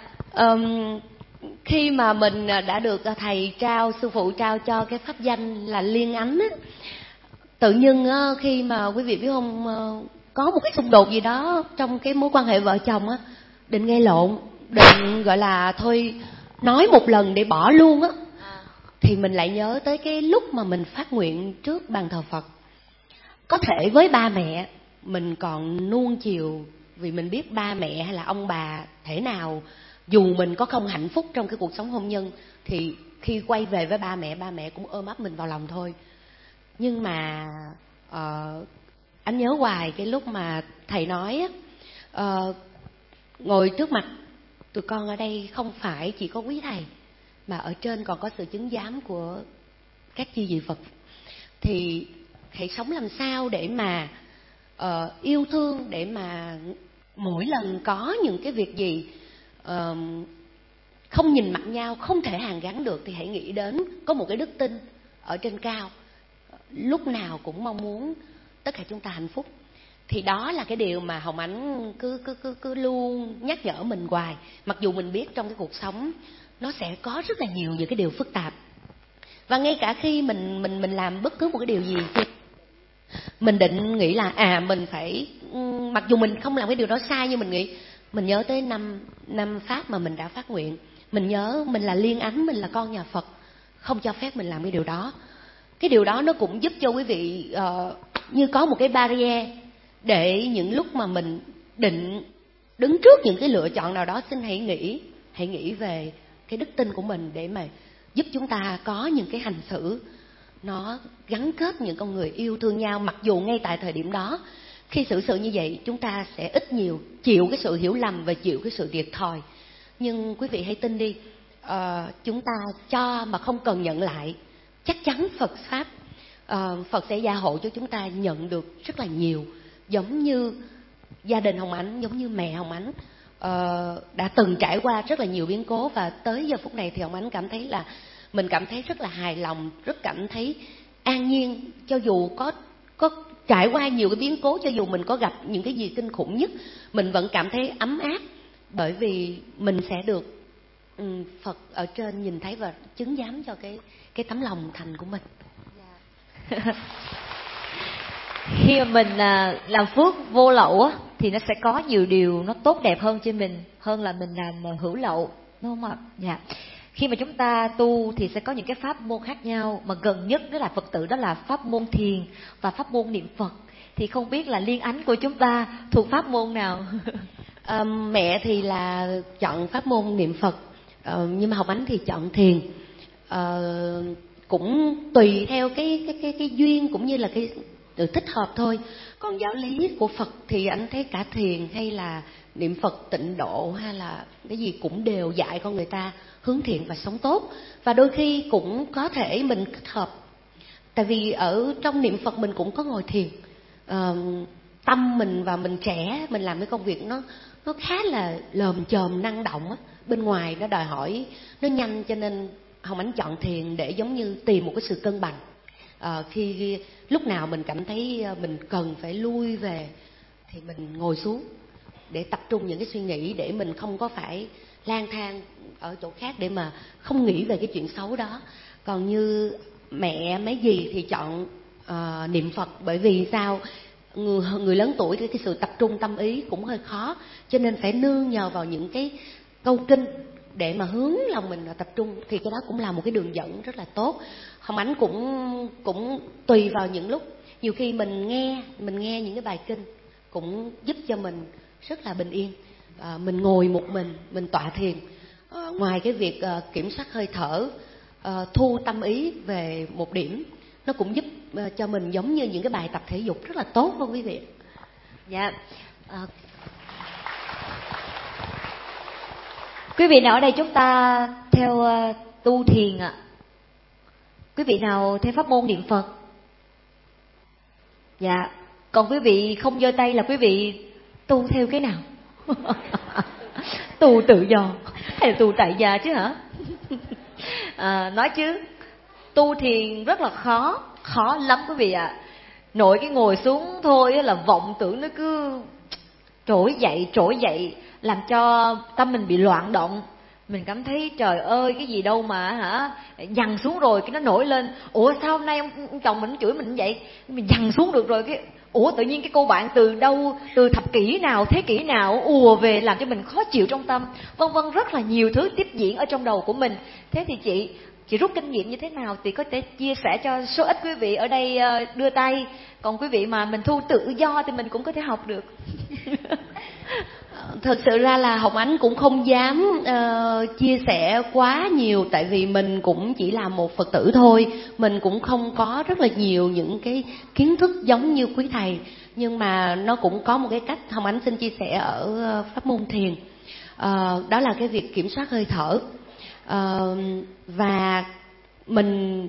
Khi mà mình đã được thầy trao, sư phụ trao cho cái pháp danh là Liên Ánh á, tự nhiên khi mà quý vị biết không, có một cái xung đột gì đó trong cái mối quan hệ vợ chồng á, định gây lộn, định gọi là thôi nói một lần để bỏ luôn á, thì mình lại nhớ tới cái lúc mà mình phát nguyện trước bàn thờ Phật. Có thể với ba mẹ mình còn nuông chiều, vì mình biết ba mẹ hay là ông bà thể nào, dù mình có không hạnh phúc trong cái cuộc sống hôn nhân, thì khi quay về với ba mẹ cũng ôm ấp mình vào lòng thôi. Nhưng mà anh nhớ hoài cái lúc mà thầy nói ngồi trước mặt tụi con ở đây không phải chỉ có quý thầy, mà ở trên còn có sự chứng giám của các chư vị Phật. Thì hãy sống làm sao để mà yêu thương, để mà mỗi lần có những cái việc gì không nhìn mặt nhau, không thể hàn gắn được, thì hãy nghĩ đến có một cái đức tin ở trên cao, lúc nào cũng mong muốn tất cả chúng ta hạnh phúc. Thì đó là cái điều mà Hồng Ánh cứ luôn nhắc nhở mình hoài. Mặc dù mình biết trong cái cuộc sống nó sẽ có rất là nhiều những cái điều phức tạp, và ngay cả khi mình làm bất cứ một cái điều gì, mình định nghĩ là mình phải, mặc dù mình không làm cái điều đó sai, nhưng mình nhớ tới năm pháp mà mình đã phát nguyện. Mình nhớ mình là Liên Ánh, mình là con nhà Phật, không cho phép mình làm cái điều đó. Cái điều đó nó cũng giúp cho quý vị như có một cái barrier, để những lúc mà mình định đứng trước những cái lựa chọn nào đó, xin hãy nghĩ về cái đức tin của mình, để mà giúp chúng ta có những cái hành xử nó gắn kết những con người yêu thương nhau. Mặc dù ngay tại thời điểm đó, khi xử sự như vậy, chúng ta sẽ ít nhiều chịu cái sự hiểu lầm và chịu cái sự thiệt thòi. Nhưng quý vị hãy tin đi, chúng ta cho mà không cần nhận lại, chắc chắn Phật Pháp, Phật sẽ gia hộ cho chúng ta nhận được rất là nhiều. Giống như gia đình Hồng Ánh, giống như mẹ Hồng Ánh đã từng trải qua rất là nhiều biến cố, và tới giờ phút này thì Hồng Ánh cảm thấy là mình cảm thấy rất là hài lòng, rất cảm thấy an nhiên. Cho dù có trải qua nhiều cái biến cố, cho dù mình có gặp những cái gì kinh khủng nhất, mình vẫn cảm thấy ấm áp, bởi vì mình sẽ được Phật ở trên nhìn thấy và chứng giám cho cái tấm lòng thành của mình. Khi mà mình làm phước vô lậu á, thì nó sẽ có nhiều điều nó tốt đẹp hơn cho mình, hơn là mình làm hữu lậu, đúng không ạ? Dạ. Khi mà chúng ta tu thì sẽ có những cái pháp môn khác nhau, mà gần nhất đó là Phật tử, đó là pháp môn thiền và pháp môn niệm Phật. Thì không biết là Liên Ánh của chúng ta thuộc pháp môn nào? Mẹ thì là chọn pháp môn niệm Phật, nhưng mà Hồng Ánh thì chọn thiền. Cũng tùy theo cái duyên cũng như là cái thích hợp thôi. Còn giáo lý của Phật thì anh thấy cả thiền hay là niệm Phật tịnh độ hay là cái gì cũng đều dạy con người ta hướng thiện và sống tốt. Và đôi khi cũng có thể mình kết hợp, tại vì ở trong niệm Phật mình cũng có ngồi thiền. Tâm mình và mình trẻ, mình làm cái công việc nó khá là lồm chồm năng động á, bên ngoài nó đòi hỏi nó nhanh, cho nên Hồng Ánh chọn thiền để giống như tìm một cái sự cân bằng. Khi lúc nào mình cảm thấy mình cần phải lui về thì mình ngồi xuống để tập trung những cái suy nghĩ, để mình không có phải lang thang ở chỗ khác để mà không nghĩ về cái chuyện xấu đó. Còn như mẹ mấy dì thì chọn niệm Phật, bởi vì sao? Người lớn tuổi thì cái sự tập trung tâm ý cũng hơi khó, cho nên phải nương nhờ vào những cái câu kinh để mà hướng lòng mình tập trung, thì cái đó cũng là một cái đường dẫn rất là tốt. Hồng Ánh cũng tùy vào những lúc, nhiều khi mình nghe những cái bài kinh cũng giúp cho mình rất là bình yên. Mình ngồi một mình tọa thiền, ngoài cái việc kiểm soát hơi thở, thu tâm ý về một điểm, nó cũng giúp cho mình giống như những cái bài tập thể dục rất là tốt không quý vị? Dạ. Quý vị nào ở đây chúng ta theo tu thiền ạ? Quý vị nào theo pháp môn niệm Phật? Dạ. Còn quý vị không giơ tay là quý vị tu theo cái nào? Tu tự do hay là tu tại gia chứ hả? Nói chứ tu thiền rất là khó lắm quý vị ạ. Nội cái ngồi xuống thôi là vọng tưởng nó cứ trỗi dậy, làm cho tâm mình bị loạn động. Mình cảm thấy trời ơi, cái gì đâu mà dằn xuống rồi cái nó nổi lên. Ủa sao hôm nay ông chồng mình chửi mình vậy? Mình dằn xuống được rồi cái tự nhiên cái cô bạn từ đâu, từ thập kỷ nào, thế kỷ nào ùa về làm cho mình khó chịu trong tâm, vân vân, rất là nhiều thứ tiếp diễn ở trong đầu của mình. Thế thì chị rút kinh nghiệm như thế nào thì có thể chia sẻ cho số ít quý vị ở đây đưa tay. Còn quý vị mà mình thu tự do thì mình cũng có thể học được. Thật sự ra là Hồng Ánh cũng không dám chia sẻ quá nhiều, tại vì mình cũng chỉ là một Phật tử thôi, mình cũng không có rất là nhiều những cái kiến thức giống như quý thầy. Nhưng mà nó cũng có một cái cách Hồng Ánh xin chia sẻ ở pháp môn thiền, đó là cái việc kiểm soát hơi thở. Và mình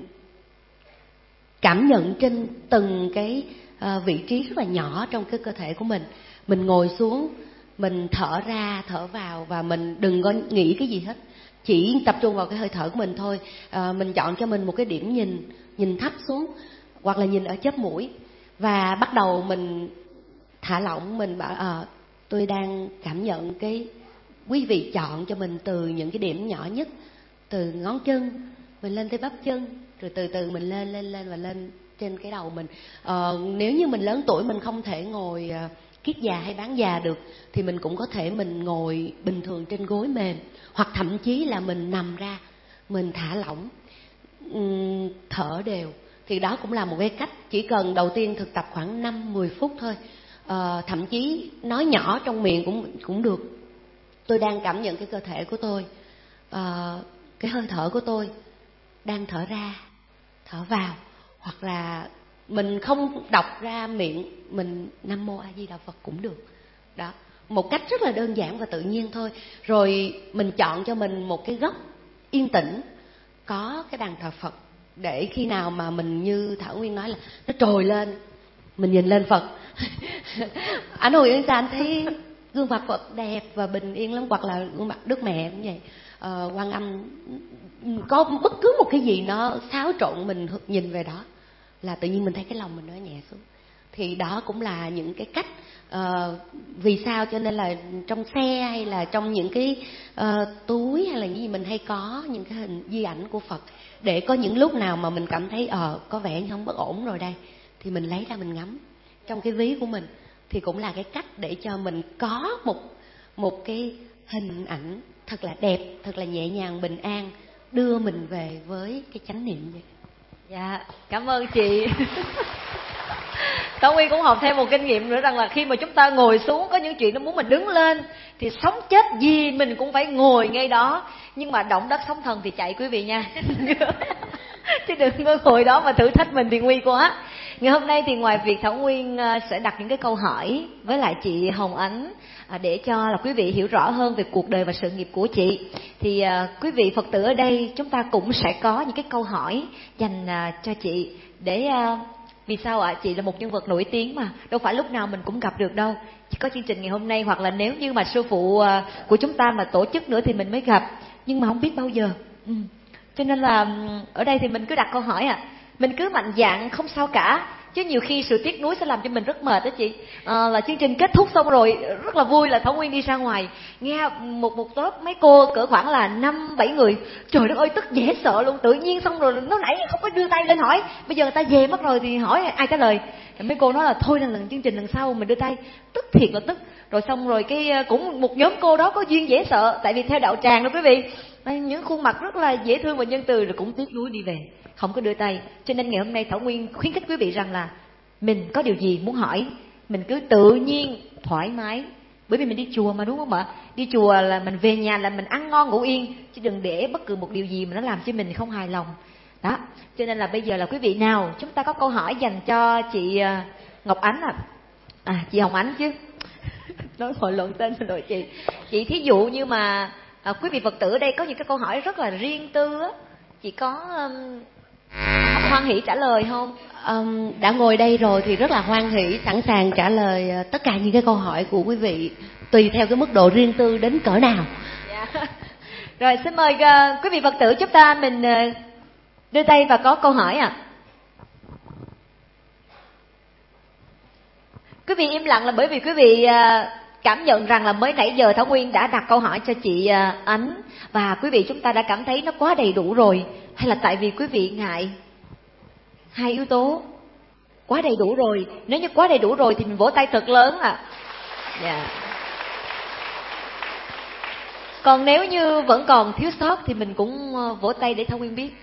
cảm nhận trên từng cái vị trí rất là nhỏ trong cái cơ thể của mình. Mình ngồi xuống, mình thở ra thở vào, và mình đừng có nghĩ cái gì hết, chỉ tập trung vào cái hơi thở của mình thôi. Mình chọn cho mình một cái điểm nhìn thấp xuống, hoặc là nhìn ở chóp mũi, và bắt đầu mình thả lỏng. Mình bảo tôi đang cảm nhận cái, quý vị chọn cho mình từ những cái điểm nhỏ nhất, từ ngón chân mình lên tới bắp chân, rồi từ từ mình lên và lên trên cái đầu mình. Nếu như mình lớn tuổi, mình không thể ngồi kiết già hay bán già được, thì mình cũng có thể mình ngồi bình thường trên gối mềm, hoặc thậm chí là mình nằm ra, mình thả lỏng, thở đều. Thì đó cũng là một cái cách, chỉ cần đầu tiên thực tập khoảng 5-10 phút thôi. Thậm chí nói nhỏ trong miệng cũng được. Tôi đang cảm nhận cái cơ thể của tôi, cái hơi thở của tôi đang thở ra, thở vào. Hoặc là mình không đọc ra miệng, mình Nam Mô A Di Đà Phật cũng được. Đó, một cách rất là đơn giản và tự nhiên thôi. Rồi mình chọn cho mình một cái góc yên tĩnh, có cái bàn thờ Phật, để khi nào mà mình, như Thảo Nguyên nói là nó trồi lên, mình nhìn lên Phật. Anh hồi anh anh thấy gương mặt Phật đẹp và bình yên lắm, hoặc là gương mặt Đức Mẹ cũng vậy. Quan Âm, có bất cứ một cái gì nó xáo trộn, mình nhìn về đó là tự nhiên mình thấy cái lòng mình nó nhẹ xuống. Thì đó cũng là những cái cách. Vì sao cho nên là trong xe hay là trong những cái túi hay là những gì mình hay có những cái hình di ảnh của Phật, để có những lúc nào mà mình cảm thấy có vẻ như không bất ổn rồi đây, thì mình lấy ra mình ngắm trong cái ví của mình. Thì cũng là cái cách để cho mình có một cái hình ảnh thật là đẹp, thật là nhẹ nhàng, bình an, đưa mình về với cái chánh niệm vậy. Dạ, cảm ơn chị. Thảo Nguyên cũng học thêm một kinh nghiệm nữa, rằng là khi mà chúng ta ngồi xuống, có những chuyện nó muốn mình đứng lên, thì sống chết gì mình cũng phải ngồi ngay đó. Nhưng mà động đất sóng thần thì chạy quý vị nha. Chứ đừng có ngồi đó mà thử thách mình thì nguy quá. Ngày hôm nay thì ngoài việc Thảo Nguyên sẽ đặt những cái câu hỏi với lại chị Hồng Ánh, để cho là quý vị hiểu rõ hơn về cuộc đời và sự nghiệp của chị, thì quý vị Phật tử ở đây chúng ta cũng sẽ có những cái câu hỏi dành cho chị. Để vì sao ạ? Chị là một nhân vật nổi tiếng mà, đâu phải lúc nào mình cũng gặp được đâu. Chỉ có chương trình ngày hôm nay, hoặc là nếu như mà sư phụ của chúng ta mà tổ chức nữa thì mình mới gặp, nhưng mà không biết bao giờ. Cho nên là ở đây thì mình cứ đặt câu hỏi mình cứ mạnh dạn không sao cả. Chứ nhiều khi sự tiếc nuối sẽ làm cho mình rất mệt đó chị. Là chương trình kết thúc xong rồi rất là vui, là Thảo Nguyên đi ra ngoài nghe một lớp mấy cô cỡ khoảng là 5-7 người, trời đất ơi tức dễ sợ luôn. Tự nhiên xong rồi nó nãy không có đưa tay lên hỏi, bây giờ người ta về mất rồi thì hỏi ai trả lời. Mấy cô nói là thôi lần chương trình lần sau mình đưa tay. Tức thiệt là tức. Rồi xong rồi cái cũng một nhóm cô đó có duyên dễ sợ, tại vì theo đạo tràng đó quý vị, những khuôn mặt rất là dễ thương và nhân từ, rồi cũng tiếc nuối đi về, không có đưa tay. Cho nên ngày hôm nay Thảo Nguyên khuyến khích quý vị rằng là mình có điều gì muốn hỏi, mình cứ tự nhiên, thoải mái. Bởi vì mình đi chùa mà, đúng không ạ? Đi chùa là mình về nhà là mình ăn ngon ngủ yên, chứ đừng để bất cứ một điều gì mà nó làm cho mình không hài lòng. Đó, cho nên là bây giờ là quý vị nào, chúng ta có câu hỏi dành cho chị Ngọc Ánh chị Hồng Ánh chứ. Nói hội luận tên rồi chị. Chị thí dụ như mà quý vị Phật tử ở đây có những cái câu hỏi rất là riêng tư á, chị có hoan hỷ trả lời không? Đã ngồi đây rồi thì rất là hoan hỷ, sẵn sàng trả lời tất cả những cái câu hỏi của quý vị, tùy theo cái mức độ riêng tư đến cỡ nào. Rồi xin mời quý vị Phật tử chúng ta mình đưa tay và có câu hỏi Quý vị im lặng là bởi vì quý vị cảm nhận rằng là mới nãy giờ Thảo Nguyên đã đặt câu hỏi cho chị Ánh, và quý vị chúng ta đã cảm thấy nó quá đầy đủ rồi, hay là tại vì quý vị ngại? Hai yếu tố. Quá đầy đủ rồi. Nếu như quá đầy đủ rồi thì mình vỗ tay thật lớn Còn nếu như vẫn còn thiếu sót thì mình cũng vỗ tay để Thảo Nguyên biết.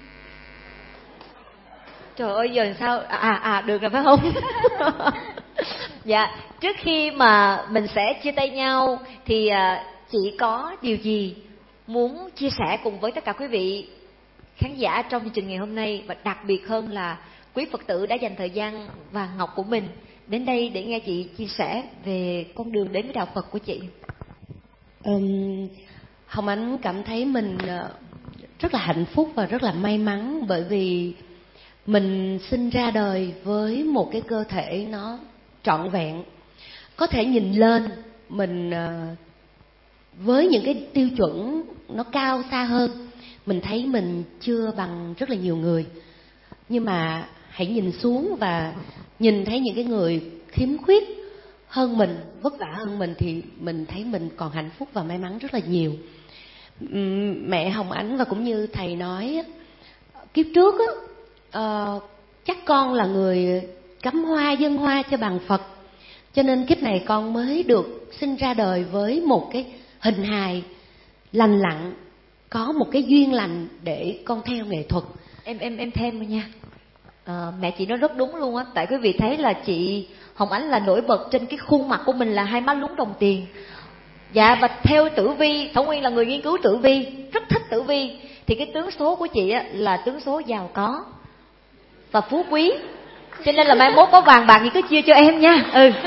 Trời ơi giờ sao? Được rồi phải không? Dạ, trước khi mà mình sẽ chia tay nhau thì chị có điều gì muốn chia sẻ cùng với tất cả quý vị khán giả trong chương trình ngày hôm nay, và đặc biệt hơn là quý Phật tử đã dành thời gian vàng ngọc của mình đến đây để nghe chị chia sẻ về con đường đến với đạo Phật của chị? Hồng Ánh cảm thấy mình rất là hạnh phúc và rất là may mắn, bởi vì mình sinh ra đời với một cái cơ thể nó trọn vẹn. Có thể nhìn lên mình với những cái tiêu chuẩn nó cao xa hơn, mình thấy mình chưa bằng rất là nhiều người. Nhưng mà hãy nhìn xuống và nhìn thấy những cái người khiếm khuyết hơn mình, vất vả hơn mình, thì mình thấy mình còn hạnh phúc và may mắn rất là nhiều. Mẹ Hồng Ánh và cũng như thầy nói, kiếp trước chắc con là người cắm hoa dâng hoa cho bàn Phật, cho nên kiếp này con mới được sinh ra đời với một cái hình hài lành lặn, có một cái duyên lành để con theo nghệ thuật. Em thêm nha. Mẹ chị nói rất đúng luôn á. Tại quý vị thấy là chị Hồng Ánh là nổi bật trên cái khuôn mặt của mình là hai má lúm đồng tiền. Dạ, và theo tử vi, Thảo Nguyên là người nghiên cứu tử vi, rất thích tử vi, thì cái tướng số của chị á là tướng số giàu có và phú quý. Cho nên là mai mốt có vàng bạc gì cứ chia cho em nha.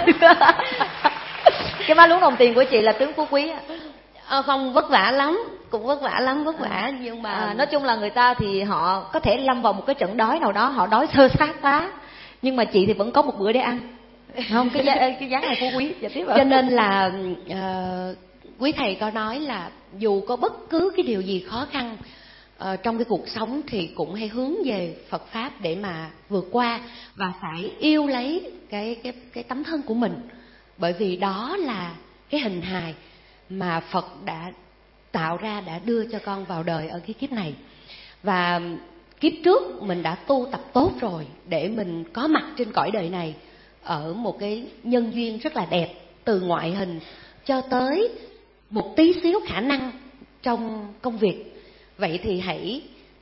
Cái má lúm đồng tiền của chị là tướng phú quý. Không, vất vả lắm, cũng vất vả lắm, vất vả. Nhưng mà nói chung là người ta thì họ có thể lâm vào một cái trận đói nào đó, họ đói sơ sát quá, nhưng mà chị thì vẫn có một bữa để ăn. Không, cái dáng này phú quý. Dạ, tiếp cho nên là quý thầy có nói là dù có bất cứ cái điều gì khó khăn trong cái cuộc sống thì cũng hãy hướng về Phật pháp để mà vượt qua, và phải yêu lấy cái tấm thân của mình, bởi vì đó là cái hình hài mà Phật đã tạo ra, đã đưa cho con vào đời ở cái kiếp này. Và kiếp trước mình đã tu tập tốt rồi để mình có mặt trên cõi đời này ở một cái nhân duyên rất là đẹp, từ ngoại hình cho tới một tí xíu khả năng trong công việc. Vậy thì hãy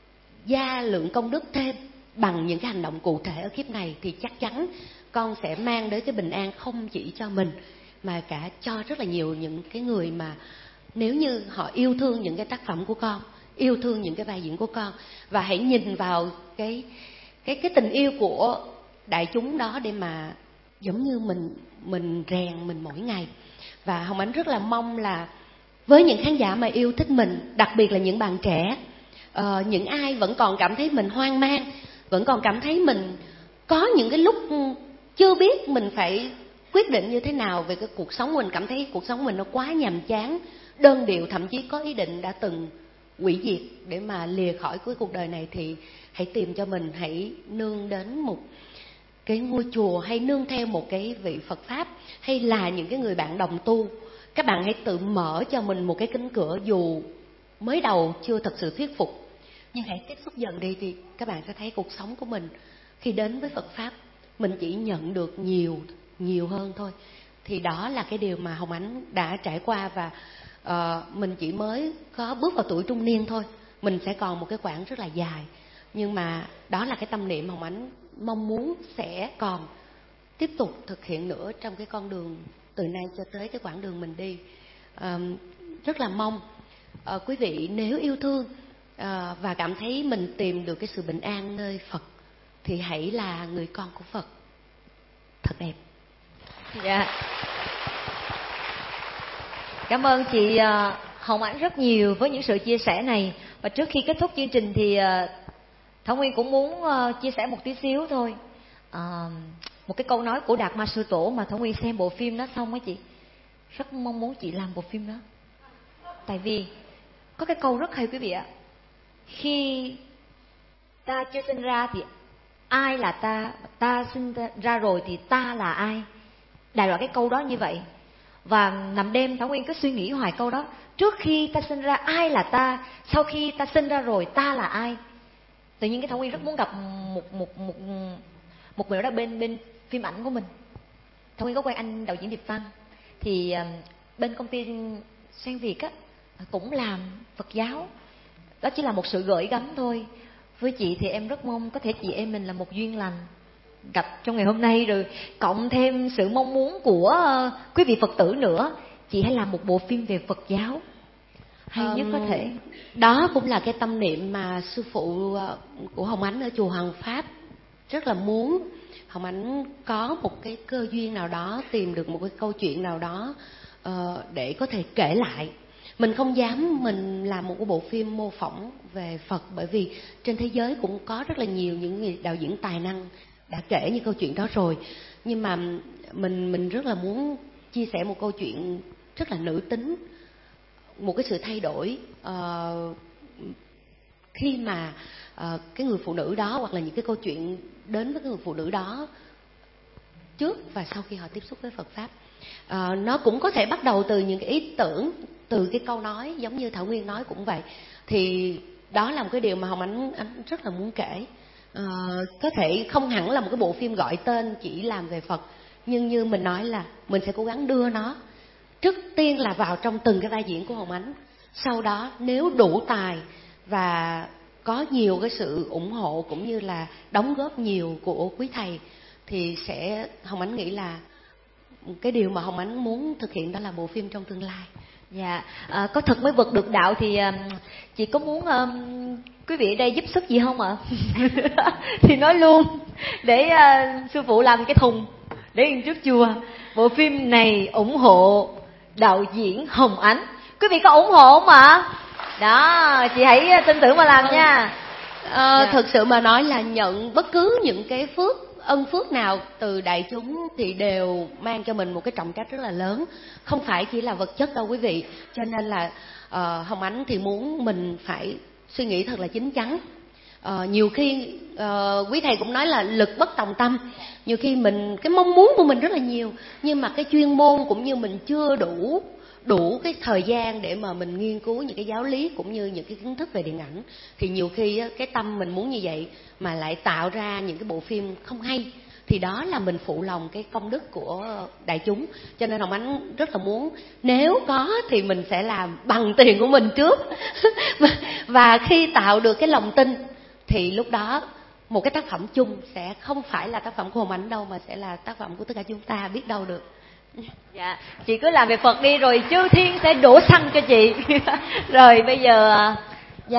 gia lượng công đức thêm bằng những cái hành động cụ thể ở kiếp này, thì chắc chắn con sẽ mang đến cái bình an không chỉ cho mình mà cả cho rất là nhiều những cái người mà nếu như họ yêu thương những cái tác phẩm của con, yêu thương những cái vai diễn của con, và hãy nhìn vào cái tình yêu của đại chúng đó để mà giống như mình rèn mình mỗi ngày. Và Hồng Ánh rất là mong là với những khán giả mà yêu thích mình, đặc biệt là những bạn trẻ, những ai vẫn còn cảm thấy mình hoang mang, vẫn còn cảm thấy mình có những cái lúc chưa biết mình phải quyết định như thế nào về cái cuộc sống mình, cảm thấy cuộc sống mình nó quá nhàm chán, đơn điệu, thậm chí có ý định đã từng hủy diệt để mà lìa khỏi cái cuộc đời này, thì hãy tìm cho mình, hãy nương đến một cái ngôi chùa, hay nương theo một cái vị Phật pháp, hay là những cái người bạn đồng tu. Các bạn hãy tự mở cho mình một cái cánh cửa, dù mới đầu chưa thật sự thuyết phục, nhưng hãy tiếp xúc dần đi thì các bạn sẽ thấy cuộc sống của mình khi đến với Phật pháp, mình chỉ nhận được nhiều hơn thôi. Thì đó là cái điều mà Hồng Ánh đã trải qua, và mình chỉ mới có bước vào tuổi trung niên thôi, mình sẽ còn một cái quãng rất là dài. Nhưng mà đó là cái tâm niệm Hồng Ánh mong muốn sẽ còn tiếp tục thực hiện nữa trong cái con đường từ nay cho tới cái quãng đường mình đi. Rất là mong quý vị nếu yêu thương và cảm thấy mình tìm được cái sự bình an nơi Phật thì hãy là người con của Phật thật đẹp. Dạ. Cảm ơn chị Hồng Ánh rất nhiều với những sự chia sẻ này. Và trước khi kết thúc chương trình thì Thảo Nguyên cũng muốn chia sẻ một tí xíu thôi. Một cái câu nói của Đạt Ma Sư Tổ mà Thảo Nguyên xem bộ phim đó xong á chị, rất mong muốn chị làm bộ phim đó. Tại vì có cái câu rất hay quý vị ạ. Khi ta chưa sinh ra thì ai là ta, ta sinh ra rồi thì ta là ai. Đại loại cái câu đó như vậy. Và nằm đêm Thảo Nguyên cứ suy nghĩ hoài câu đó. Trước khi ta sinh ra ai là ta, sau khi ta sinh ra rồi ta là ai. Tự nhiên cái Thảo Nguyên rất muốn gặp một người đó bên phim ảnh của mình. Thảo Nguyên có quen anh đạo diễn Điệp Văn. Thì bên công ty Xuyên Việt á cũng làm Phật giáo. Đó chỉ là một sự gợi gắm thôi. Với chị thì em rất mong có thể chị em mình là một duyên lành gặp trong ngày hôm nay, rồi cộng thêm sự mong muốn của quý vị Phật tử nữa, chị hãy làm một bộ phim về Phật giáo hay nhất có thể. Đó cũng là cái tâm niệm mà sư phụ của Hồng Ánh ở chùa Hoàng Pháp rất là muốn Hồng Ánh có một cái cơ duyên nào đó, tìm được một cái câu chuyện nào đó để có thể kể lại. Mình không dám mình làm một cái bộ phim mô phỏng về Phật, bởi vì trên thế giới cũng có rất là nhiều những người đạo diễn tài năng đã kể những câu chuyện đó rồi. Nhưng mà mình rất là muốn chia sẻ một câu chuyện rất là nữ tính, một cái sự thay đổi khi mà cái người phụ nữ đó, hoặc là những cái câu chuyện đến với cái người phụ nữ đó trước và sau khi họ tiếp xúc với Phật Pháp. Nó cũng có thể bắt đầu từ những cái ý tưởng, từ cái câu nói giống như Thảo Nguyên nói cũng vậy. Thì đó là một cái điều mà Hồng Ánh rất là muốn kể. Có thể không hẳn là một cái bộ phim gọi tên chỉ làm về Phật, nhưng như mình nói là mình sẽ cố gắng đưa nó trước tiên là vào trong từng cái vai diễn của Hồng Ánh. Sau đó nếu đủ tài và có nhiều cái sự ủng hộ cũng như là đóng góp nhiều của quý thầy, thì Hồng Ánh nghĩ là cái điều mà Hồng Ánh muốn thực hiện đó là bộ phim trong tương lai. Dạ, có thật mới vực được đạo thì chị có muốn quý vị ở đây giúp sức gì không ạ? Thì nói luôn để sư phụ làm cái thùng để in trước chùa. Bộ phim này ủng hộ đạo diễn Hồng Ánh. Quý vị có ủng hộ không ạ? Đó, chị hãy tin tưởng mà làm nha. Thực sự mà nói là nhận bất cứ những cái ân phước nào từ đại chúng thì đều mang cho mình một cái trọng trách rất là lớn, không phải chỉ là vật chất đâu quý vị. Cho nên là Hồng Ánh thì muốn mình phải suy nghĩ thật là chín chắn. Nhiều khi quý thầy cũng nói là lực bất tòng tâm, nhiều khi cái mong muốn của mình rất là nhiều, nhưng mà cái chuyên môn cũng như mình chưa đủ cái thời gian để mà mình nghiên cứu những cái giáo lý cũng như những cái kiến thức về điện ảnh. Thì nhiều khi cái tâm mình muốn như vậy mà lại tạo ra những cái bộ phim không hay, thì đó là mình phụ lòng cái công đức của đại chúng. Cho nên Hồng Ánh rất là muốn, nếu có thì mình sẽ làm bằng tiền của mình trước. Và khi tạo được cái lòng tin thì lúc đó một cái tác phẩm chung sẽ không phải là tác phẩm của Hồng Ánh đâu, mà sẽ là tác phẩm của tất cả chúng ta, biết đâu được. Dạ, chị cứ làm việc Phật đi rồi chư thiên sẽ đổ xăng cho chị. Rồi bây giờ dạ,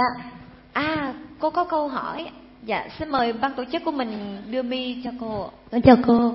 cô có câu hỏi. Dạ, xin mời ban tổ chức của mình đưa mi cho cô. Con chào cô.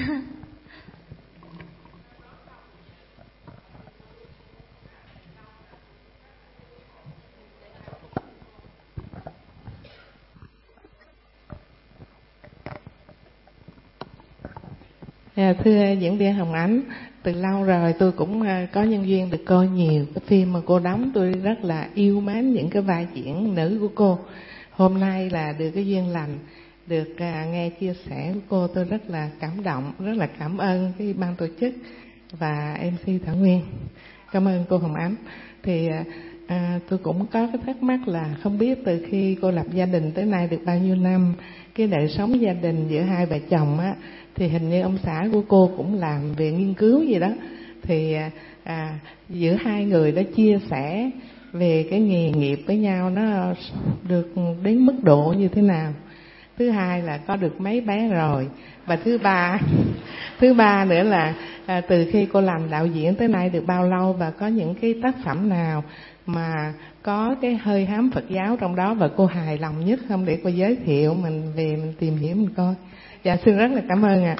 Thưa diễn viên Hồng Ánh, từ lâu rồi tôi cũng có nhân duyên được coi nhiều cái phim mà cô đóng. Tôi rất là yêu mến những cái vai diễn nữ của cô. Hôm nay là được cái duyên lành được nghe chia sẻ của cô, tôi rất là cảm động, rất là cảm ơn cái ban tổ chức và MC Thảo Nguyên. Cảm ơn cô Hồng Ánh. Thì tôi cũng có cái thắc mắc là không biết từ khi cô lập gia đình tới nay được bao nhiêu năm, cái đời sống gia đình giữa hai vợ chồng á, thì hình như ông xã của cô cũng làm về nghiên cứu gì đó, thì giữa hai người đã chia sẻ về cái nghề nghiệp với nhau nó được đến mức độ như thế nào? Thứ hai là có được mấy bé rồi? Và thứ ba nữa là từ khi cô làm đạo diễn tới nay được bao lâu, và có những cái tác phẩm nào mà có cái hơi hám Phật giáo trong đó và cô hài lòng nhất không, để cô giới thiệu mình về mình tìm hiểu mình coi. Dạ, xin rất là cảm ơn ạ.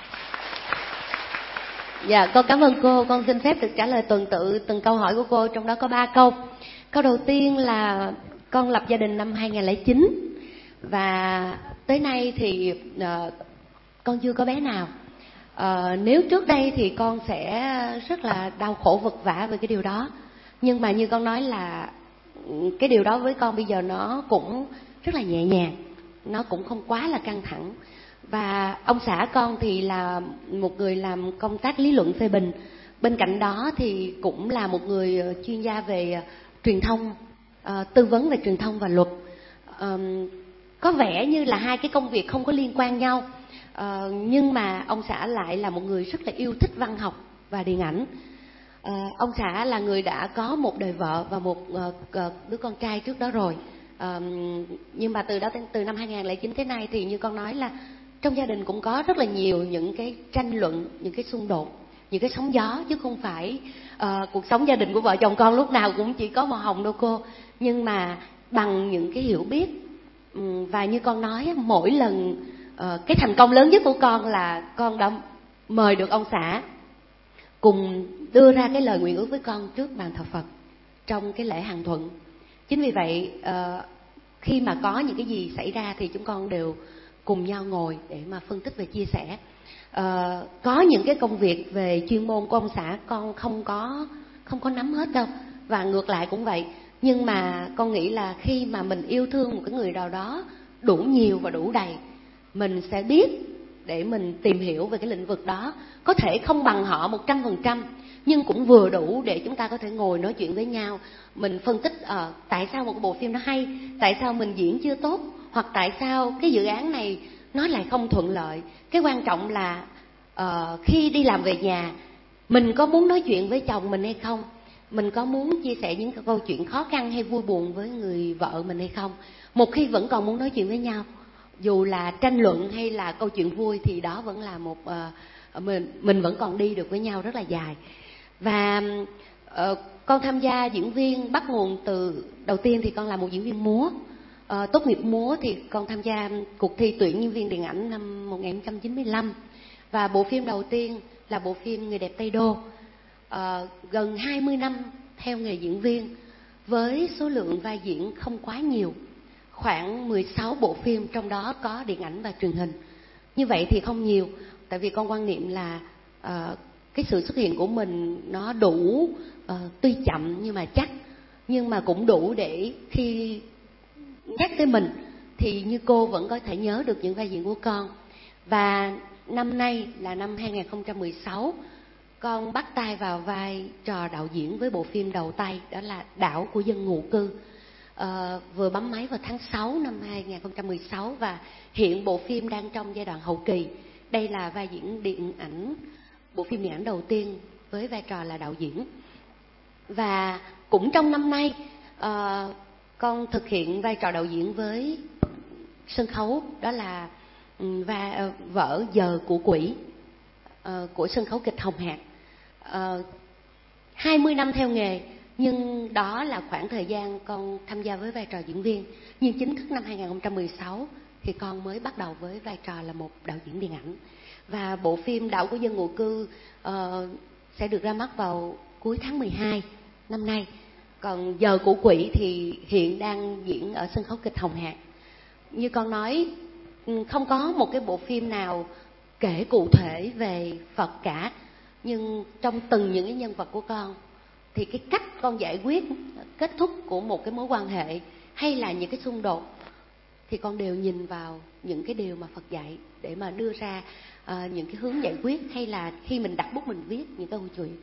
Dạ, con cảm ơn cô. Con xin phép được trả lời tuần tự từng câu hỏi của cô, trong đó có 3 câu. Câu đầu tiên là con lập gia đình năm 2009 và tới nay thì con chưa có bé nào. Nếu trước đây thì con sẽ rất là đau khổ vật vã về cái điều đó, nhưng mà như con nói là cái điều đó với con bây giờ nó cũng rất là nhẹ nhàng, nó cũng không quá là căng thẳng. Và ông xã con thì là một người làm công tác lý luận phê bình, bên cạnh đó thì cũng là một người chuyên gia về truyền thông, tư vấn về truyền thông và luật. Có vẻ như là hai cái công việc không có liên quan nhau, nhưng mà ông xã lại là một người rất là yêu thích văn học và điện ảnh. Ông xã là người đã có một đời vợ và một đứa con trai trước đó rồi. Nhưng mà từ năm 2009 tới nay thì như con nói là trong gia đình cũng có rất là nhiều những cái tranh luận, những cái xung đột, những cái sóng gió, chứ không phải cuộc sống gia đình của vợ chồng con lúc nào cũng chỉ có màu hồng đâu cô. Nhưng mà bằng những cái hiểu biết, và như con nói mỗi lần cái thành công lớn nhất của con là con đã mời được ông xã cùng đưa ra cái lời nguyện ước với con trước bàn thờ Phật. trong cái lễ Hàng Thuận. Chính vì vậy khi mà có những cái gì xảy ra thì chúng con đều cùng nhau ngồi để mà phân tích và chia sẻ. Có những cái công việc về chuyên môn của ông xã con không có nắm hết đâu, và ngược lại cũng vậy. Nhưng mà con nghĩ là khi mà mình yêu thương một cái người nào đó đủ nhiều và đủ đầy, mình sẽ biết để mình tìm hiểu về cái lĩnh vực đó. Có thể không bằng họ 100%, nhưng cũng vừa đủ để chúng ta có thể ngồi nói chuyện với nhau. Mình phân tích tại sao một cái bộ phim nó hay, tại sao mình diễn chưa tốt, hoặc tại sao cái dự án này nó lại không thuận lợi. Cái quan trọng là khi đi làm về nhà, mình có muốn nói chuyện với chồng mình hay không, mình có muốn chia sẻ những câu chuyện khó khăn hay vui buồn với người vợ mình hay không. Một khi vẫn còn muốn nói chuyện với nhau, dù là tranh luận hay là câu chuyện vui, thì đó vẫn là một mình vẫn còn đi được với nhau rất là dài. Và con tham gia diễn viên bắt nguồn từ đầu tiên thì con là một diễn viên múa. Tốt nghiệp múa thì con tham gia cuộc thi tuyển diễn viên điện ảnh năm 1995. Và bộ phim đầu tiên là bộ phim Người đẹp Tây Đô. Gần 20 năm theo nghề diễn viên, với số lượng vai diễn không quá nhiều, khoảng 16 bộ phim, trong đó có điện ảnh và truyền hình. Như vậy thì không nhiều, tại vì con quan niệm là cái sự xuất hiện của mình nó đủ, tuy chậm nhưng mà chắc, nhưng mà cũng đủ để khi nhắc tới mình thì như cô vẫn có thể nhớ được những vai diễn của con. Và năm nay là năm 2016, con bắt tay vào vai trò đạo diễn với bộ phim đầu tay, đó là Đảo của dân ngụ cư. Vừa bấm máy vào tháng 6 năm 2016 và hiện bộ phim đang trong giai đoạn hậu kỳ. Đây là vai diễn điện ảnh, bộ phim điện ảnh đầu tiên với vai trò là đạo diễn. Và cũng trong năm nay, con thực hiện vai trò đạo diễn với sân khấu, đó là vở Giờ của Quỷ của sân khấu kịch Hồng Hạc. 20 năm theo nghề, nhưng đó là khoảng thời gian con tham gia với vai trò diễn viên. Nhưng chính thức năm 2016 thì con mới bắt đầu với vai trò là một đạo diễn điện ảnh. Và bộ phim Đảo của dân ngụ cư sẽ được ra mắt vào cuối tháng 12 năm nay. Còn Giờ của Quỷ thì hiện đang diễn ở sân khấu kịch Hồng Hạc. Như con nói, không có một cái bộ phim nào kể cụ thể về Phật cả, nhưng trong từng những cái nhân vật của con thì cái cách con giải quyết kết thúc của một cái mối quan hệ hay là những cái xung đột thì con đều nhìn vào những cái điều mà Phật dạy để mà đưa ra những cái hướng giải quyết, hay là khi mình đặt bút mình viết những câu chuyện.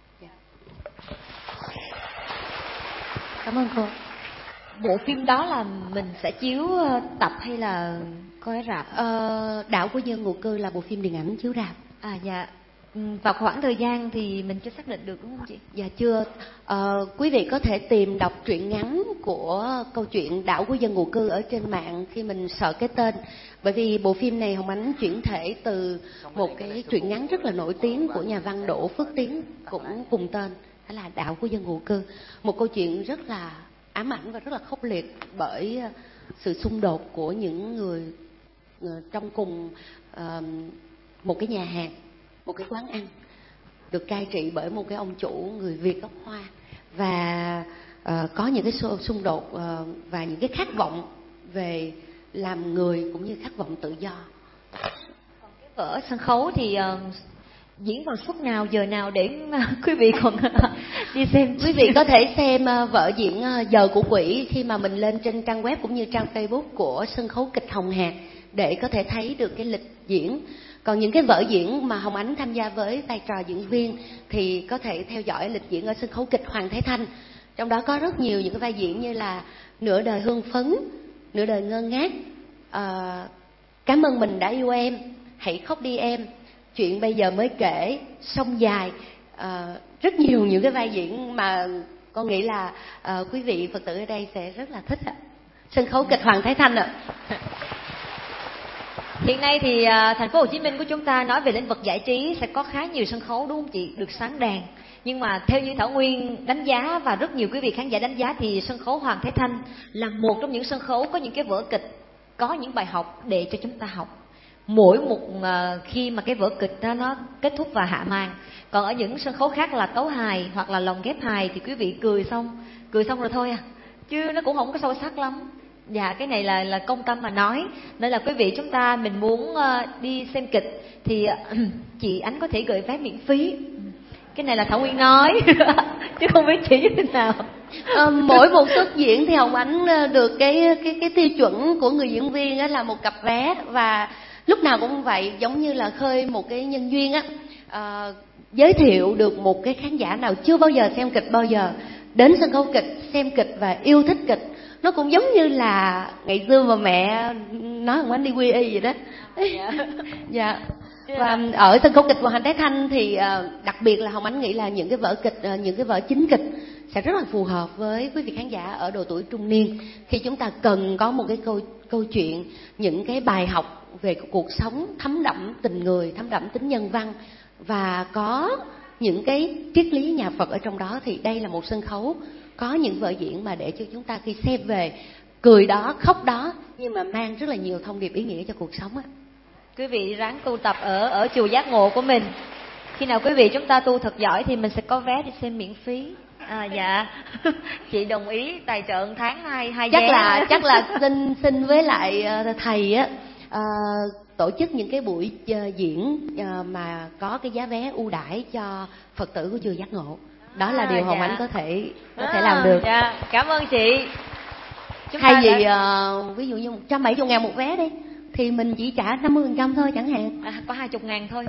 Cảm ơn cô. Bộ phim đó là mình sẽ chiếu tập hay là coi rạp? Đảo của dân ngụ cư là bộ phim điện ảnh chiếu rạp. Dạ. Vào khoảng thời gian thì mình chưa xác định được đúng không chị? Dạ chưa. Quý vị có thể tìm đọc truyện ngắn của câu chuyện Đảo của dân ngụ cư ở trên mạng khi mình sợ cái tên. Bởi vì bộ phim này Hồng Ánh chuyển thể từ một cái truyện ngắn rất là nổi tiếng của nhà văn Đỗ Phước Tiến cũng cùng tên, đó là Đảo của dân ngụ cư. Một câu chuyện rất là ám ảnh và rất là khốc liệt bởi sự xung đột của những người trong cùng một cái nhà hàng, một cái quán ăn được cai trị bởi một cái ông chủ người Việt gốc Hoa. Và có những cái xung đột và những cái khát vọng về làm người cũng như khát vọng tự do. Còn cái vở sân khấu thì diễn vào suất nào, giờ nào để quý vị còn đi xem? Quý vị có thể xem vở diễn Giờ của Quỷ khi mà mình lên trên trang web cũng như trang Facebook của sân khấu kịch Hồng Hạc để có thể thấy được cái lịch diễn. Còn những cái vở diễn mà Hồng Ánh tham gia với vai trò diễn viên thì có thể theo dõi lịch diễn ở sân khấu kịch Hoàng Thái Thanh. Trong đó có rất nhiều những cái vai diễn như là Nửa đời hương phấn, Nửa đời ngơ ngác, Cảm ơn mình đã yêu em, Hãy khóc đi em, Chuyện bây giờ mới kể, Sông dài. Rất nhiều những cái vai diễn mà con nghĩ là quý vị Phật tử ở đây sẽ rất là thích ạ. Sân khấu kịch Hoàng Thái Thanh ạ. Hiện nay thì thành phố Hồ Chí Minh của chúng ta nói về lĩnh vực giải trí sẽ có khá nhiều sân khấu đúng không chị, được sáng đèn. Nhưng mà theo như Thảo Nguyên đánh giá và rất nhiều quý vị khán giả đánh giá thì sân khấu Hoàng Thái Thanh là một trong những sân khấu có những cái vở kịch, có những bài học để cho chúng ta học. mỗi một khi mà cái vở kịch đó nó kết thúc và hạ màn. Còn ở những sân khấu khác là tấu hài hoặc là lồng ghép hài thì quý vị cười xong rồi thôi à, chứ nó cũng không có sâu sắc lắm. Dạ, cái này là công tâm mà nói. Nên là quý vị, chúng ta mình muốn đi xem kịch thì chị Ánh có thể gửi vé miễn phí. Cái này là Thảo Nguyên nói chứ không biết chị như thế nào. Mỗi một suất diễn thì Hồng Ánh được cái tiêu chuẩn của người diễn viên á là một cặp vé, và lúc nào cũng vậy, giống như là khơi một cái nhân duyên á, giới thiệu được một cái khán giả nào chưa bao giờ xem kịch bao giờ đến sân khấu kịch, xem kịch và yêu thích kịch. Nó cũng giống như là ngày xưa mà mẹ nói Hồng Ánh đi quy y vậy đó. Dạ. Và ở sân khấu kịch Hoàng Hành Thái Thanh thì đặc biệt là Hồng Ánh nghĩ là những cái vở kịch, những cái vở chính kịch sẽ rất là phù hợp với quý vị khán giả ở độ tuổi trung niên, khi chúng ta cần có một cái câu chuyện, những cái bài học về cuộc sống thấm đẫm tình người, thấm đẫm tính nhân văn và có những cái triết lý nhà Phật ở trong đó. Thì đây là một sân khấu có những vở diễn mà để cho chúng ta khi xem về cười đó, khóc đó, nhưng mà mang rất là nhiều thông điệp ý nghĩa cho cuộc sống á. Quý vị ráng tu tập ở chùa Giác Ngộ của mình. Khi nào quý vị chúng ta tu thật giỏi thì mình sẽ có vé đi xem miễn phí. Dạ. Chị đồng ý tài trợ tháng 2 vé. Chắc là xin với lại thầy á, tổ chức những cái buổi diễn mà có cái giá vé ưu đãi cho Phật tử của chùa Giác Ngộ. Đó là điều Hồng Ánh có thể làm được. Dạ. Cảm ơn chị. Hay gì ví dụ như 170.000 một vé đi thì mình chỉ trả 50% thôi chẳng hạn. Có 20.000 thôi.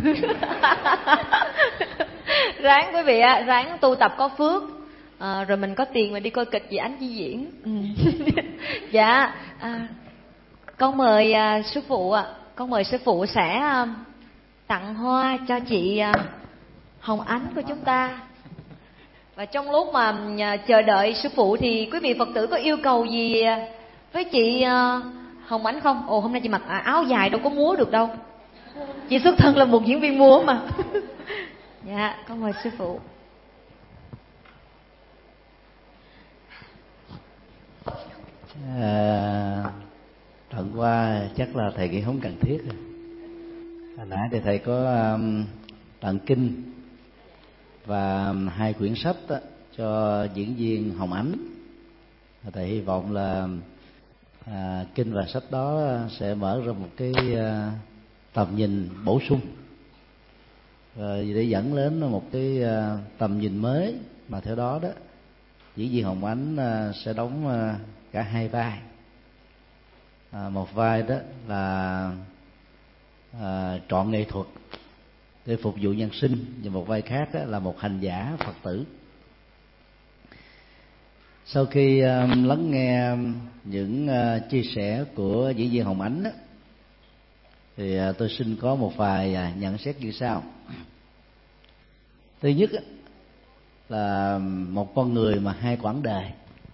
Ráng quý vị ạ, ráng tu tập có phước, rồi mình có tiền mà đi coi kịch chị Ánh chi diễn. Dạ. Con mời sư phụ ạ. Con mời sư phụ sẽ tặng hoa cho chị Hồng Ánh của chúng ta. Và trong lúc mà chờ đợi sư phụ thì quý vị Phật tử có yêu cầu gì với chị Hồng Ánh không? Ồ, hôm nay chị mặc áo dài đâu có múa được đâu. Chị xuất thân là một diễn viên múa mà. Dạ, con mời sư phụ. Tận qua chắc là thầy nghĩ không cần thiết rồi. Hồi nãy thì thầy có tặng kinh và 2 quyển sách đó, cho diễn viên Hồng Ánh. Thầy hy vọng là kinh và sách đó sẽ mở ra một cái tầm nhìn bổ sung, để dẫn đến một cái tầm nhìn mới, mà theo đó đó diễn viên Hồng Ánh sẽ đóng cả 2 vai. Một vai đó là trọn nghệ thuật để phục vụ nhân sinh, và một vai khác đó là một hành giả Phật tử. Sau khi lắng nghe những chia sẻ của diễn viên Hồng Ánh đó, thì tôi xin có một vài nhận xét như sau. Thứ nhất là một con người mà 2 quãng đời.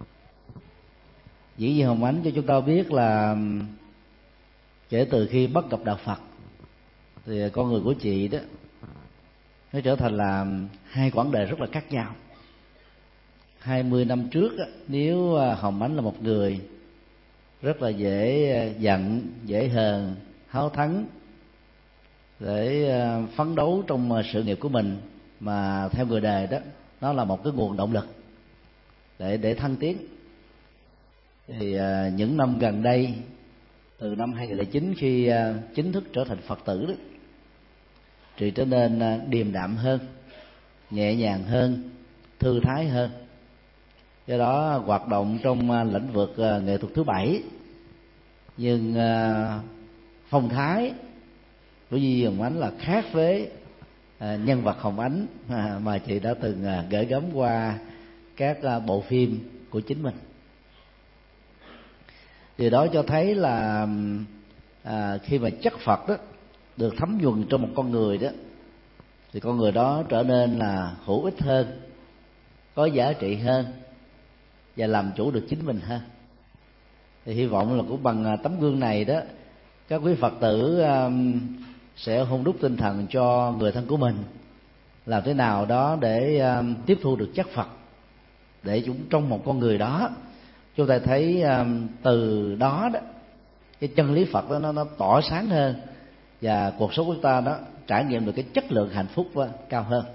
Diễn viên Hồng Ánh cho chúng ta biết là kể từ khi bắt gặp đạo Phật thì con người của chị đó nó trở thành là 2 quãng đời rất là khác nhau. 20 năm trước nếu Hồng Ánh là một người rất là dễ giận, dễ hờn, háo thắng để phấn đấu trong sự nghiệp của mình, mà theo người đời đó nó là một cái nguồn động lực để thăng tiến. Thì những năm gần đây, từ năm 2009 khi chính thức trở thành Phật tử đó, chị trở nên điềm đạm hơn, nhẹ nhàng hơn, thư thái hơn. Do đó hoạt động trong lĩnh vực nghệ thuật thứ 7, nhưng phong thái của Di Hồng Ánh là khác với nhân vật Hồng Ánh mà chị đã từng gửi gắm qua các bộ phim của chính mình. Điều đó cho thấy là khi mà chất Phật đó được thấm nhuần trong một con người đó, thì con người đó trở nên là hữu ích hơn, có giá trị hơn và làm chủ được chính mình hơn. Thì hy vọng là cũng bằng tấm gương này đó, các quý Phật tử sẽ hôn đúc tinh thần cho người thân của mình, làm thế nào đó để tiếp thu được chất Phật, để chúng trong một con người đó chúng ta thấy từ đó đó cái chân lý Phật đó nó tỏ sáng hơn, và cuộc sống của chúng ta đó trải nghiệm được cái chất lượng hạnh phúc cao hơn.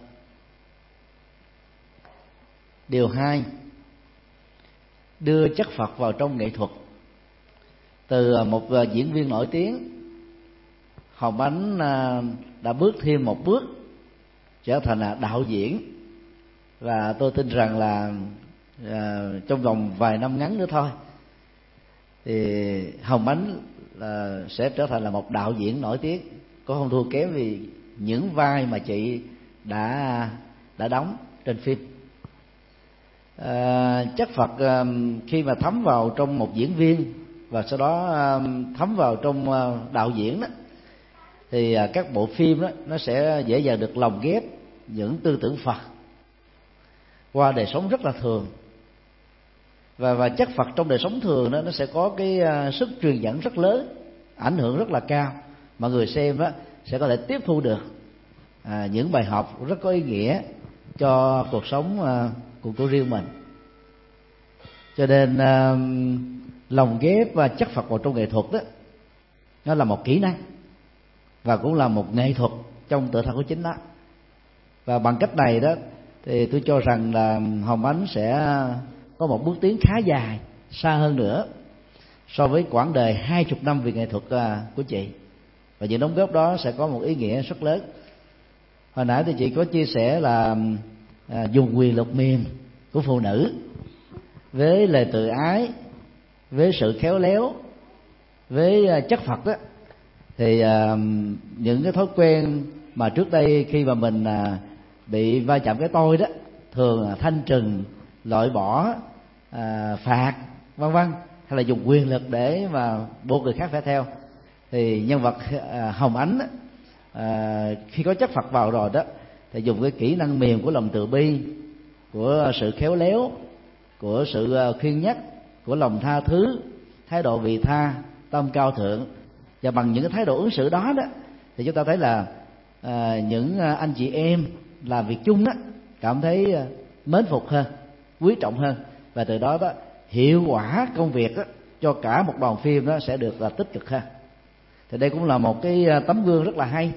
Điều 2, đưa chất Phật vào trong nghệ thuật. Từ một diễn viên nổi tiếng, Hồng Ánh đã bước thêm một bước trở thành là đạo diễn, và tôi tin rằng là trong vòng vài năm ngắn nữa thôi thì Hồng Ánh sẽ trở thành là một đạo diễn nổi tiếng, có không thua kém vì những vai mà chị đã đóng trên phim. Chất Phật khi mà thấm vào trong một diễn viên và sau đó thấm vào trong đạo diễn đó, thì các bộ phim đó nó sẽ dễ dàng được lồng ghép những tư tưởng Phật qua đời sống rất là thường, và chất Phật trong đời sống thường đó nó sẽ có cái sức truyền dẫn rất lớn, ảnh hưởng rất là cao, mà người xem đó sẽ có thể tiếp thu được những bài học rất có ý nghĩa cho cuộc sống của riêng mình. Cho nên lồng ghép chất Phật vào trong nghệ thuật đó, nó là một kỹ năng và cũng là một nghệ thuật trong tự thân của chính nó. Và bằng cách này đó thì tôi cho rằng là Hồng Ánh sẽ có một bước tiến khá dài, xa hơn nữa so với quãng đời 20 năm về nghệ thuật của chị, và những đóng góp đó sẽ có một ý nghĩa rất lớn. Hồi nãy thì chị có chia sẻ là dùng quyền lực mềm của phụ nữ với lời tự ái, với sự khéo léo, với chất Phật đó, thì những cái thói quen mà trước đây khi mà mình bị va chạm cái tôi đó, thường là thanh trừng, loại bỏ, phạt, vân vân, hay là dùng quyền lực để mà buộc người khác phải theo, thì nhân vật Hồng Ánh khi có chất Phật vào rồi đó thì dùng cái kỹ năng mềm của lòng từ bi, của sự khéo léo, của sự khuyên nhắc, của lòng tha thứ, thái độ vị tha, tâm cao thượng, và bằng những cái thái độ ứng xử đó đó thì chúng ta thấy là những anh chị em làm việc chung đó cảm thấy mến phục hơn, quý trọng hơn, và từ đó đó hiệu quả công việc đó, cho cả một đoàn phim đó sẽ được tích cực hơn. Thì đây cũng là một cái tấm gương rất là hay,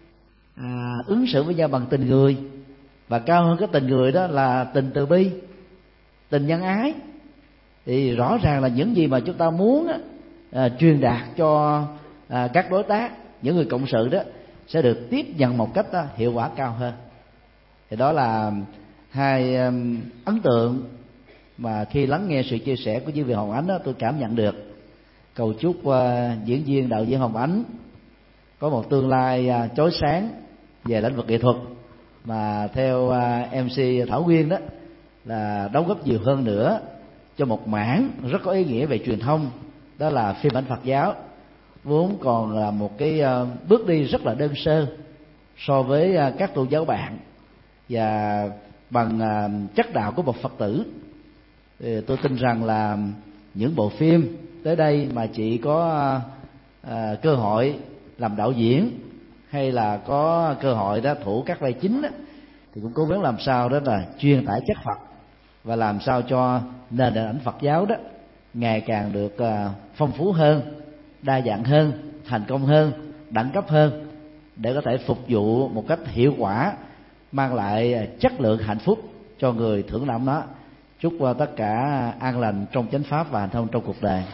ứng xử với nhau bằng tình người, và cao hơn cái tình người đó là tình từ bi, tình nhân ái. Thì rõ ràng là những gì mà chúng ta muốn truyền đạt cho các đối tác, những người cộng sự đó sẽ được tiếp nhận một cách hiệu quả cao hơn. Thì đó là hai ấn tượng mà khi lắng nghe sự chia sẻ của diễn viên Hồng Ánh đó, tôi cảm nhận được. Cầu chúc diễn viên đạo diễn Hồng Ánh có một tương lai chói sáng về lĩnh vực nghệ thuật, mà theo MC Thảo Nguyên đó là đóng góp nhiều hơn nữa cho một mảng rất có ý nghĩa về truyền thông, đó là phim ảnh Phật giáo, vốn còn là một cái bước đi rất là đơn sơ so với các tôn giáo bạn, và bằng chất đạo của một Phật tử thì tôi tin rằng là những bộ phim tới đây mà chị có cơ hội làm đạo diễn, hay là có cơ hội đó thủ các vai chính đó, thì cũng cố gắng làm sao đó là truyền tải chất Phật, và làm sao cho nền điện ảnh Phật giáo đó ngày càng được phong phú hơn, đa dạng hơn, thành công hơn, đẳng cấp hơn, để có thể phục vụ một cách hiệu quả, mang lại chất lượng hạnh phúc cho người thưởng lãm nó. Chúc tất cả an lành trong chánh pháp và hạnh thông trong cuộc đời.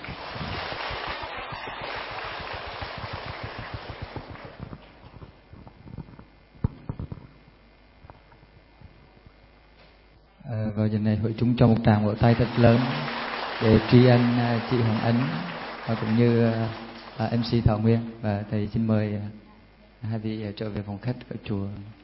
Vào giờ này hội chúng cho một tràng vỗ tay thật lớn để tri ân chị Hồng Ánh và cũng như MC Thảo Nguyên. Và thầy xin mời hai vị trở về phòng khách của chùa.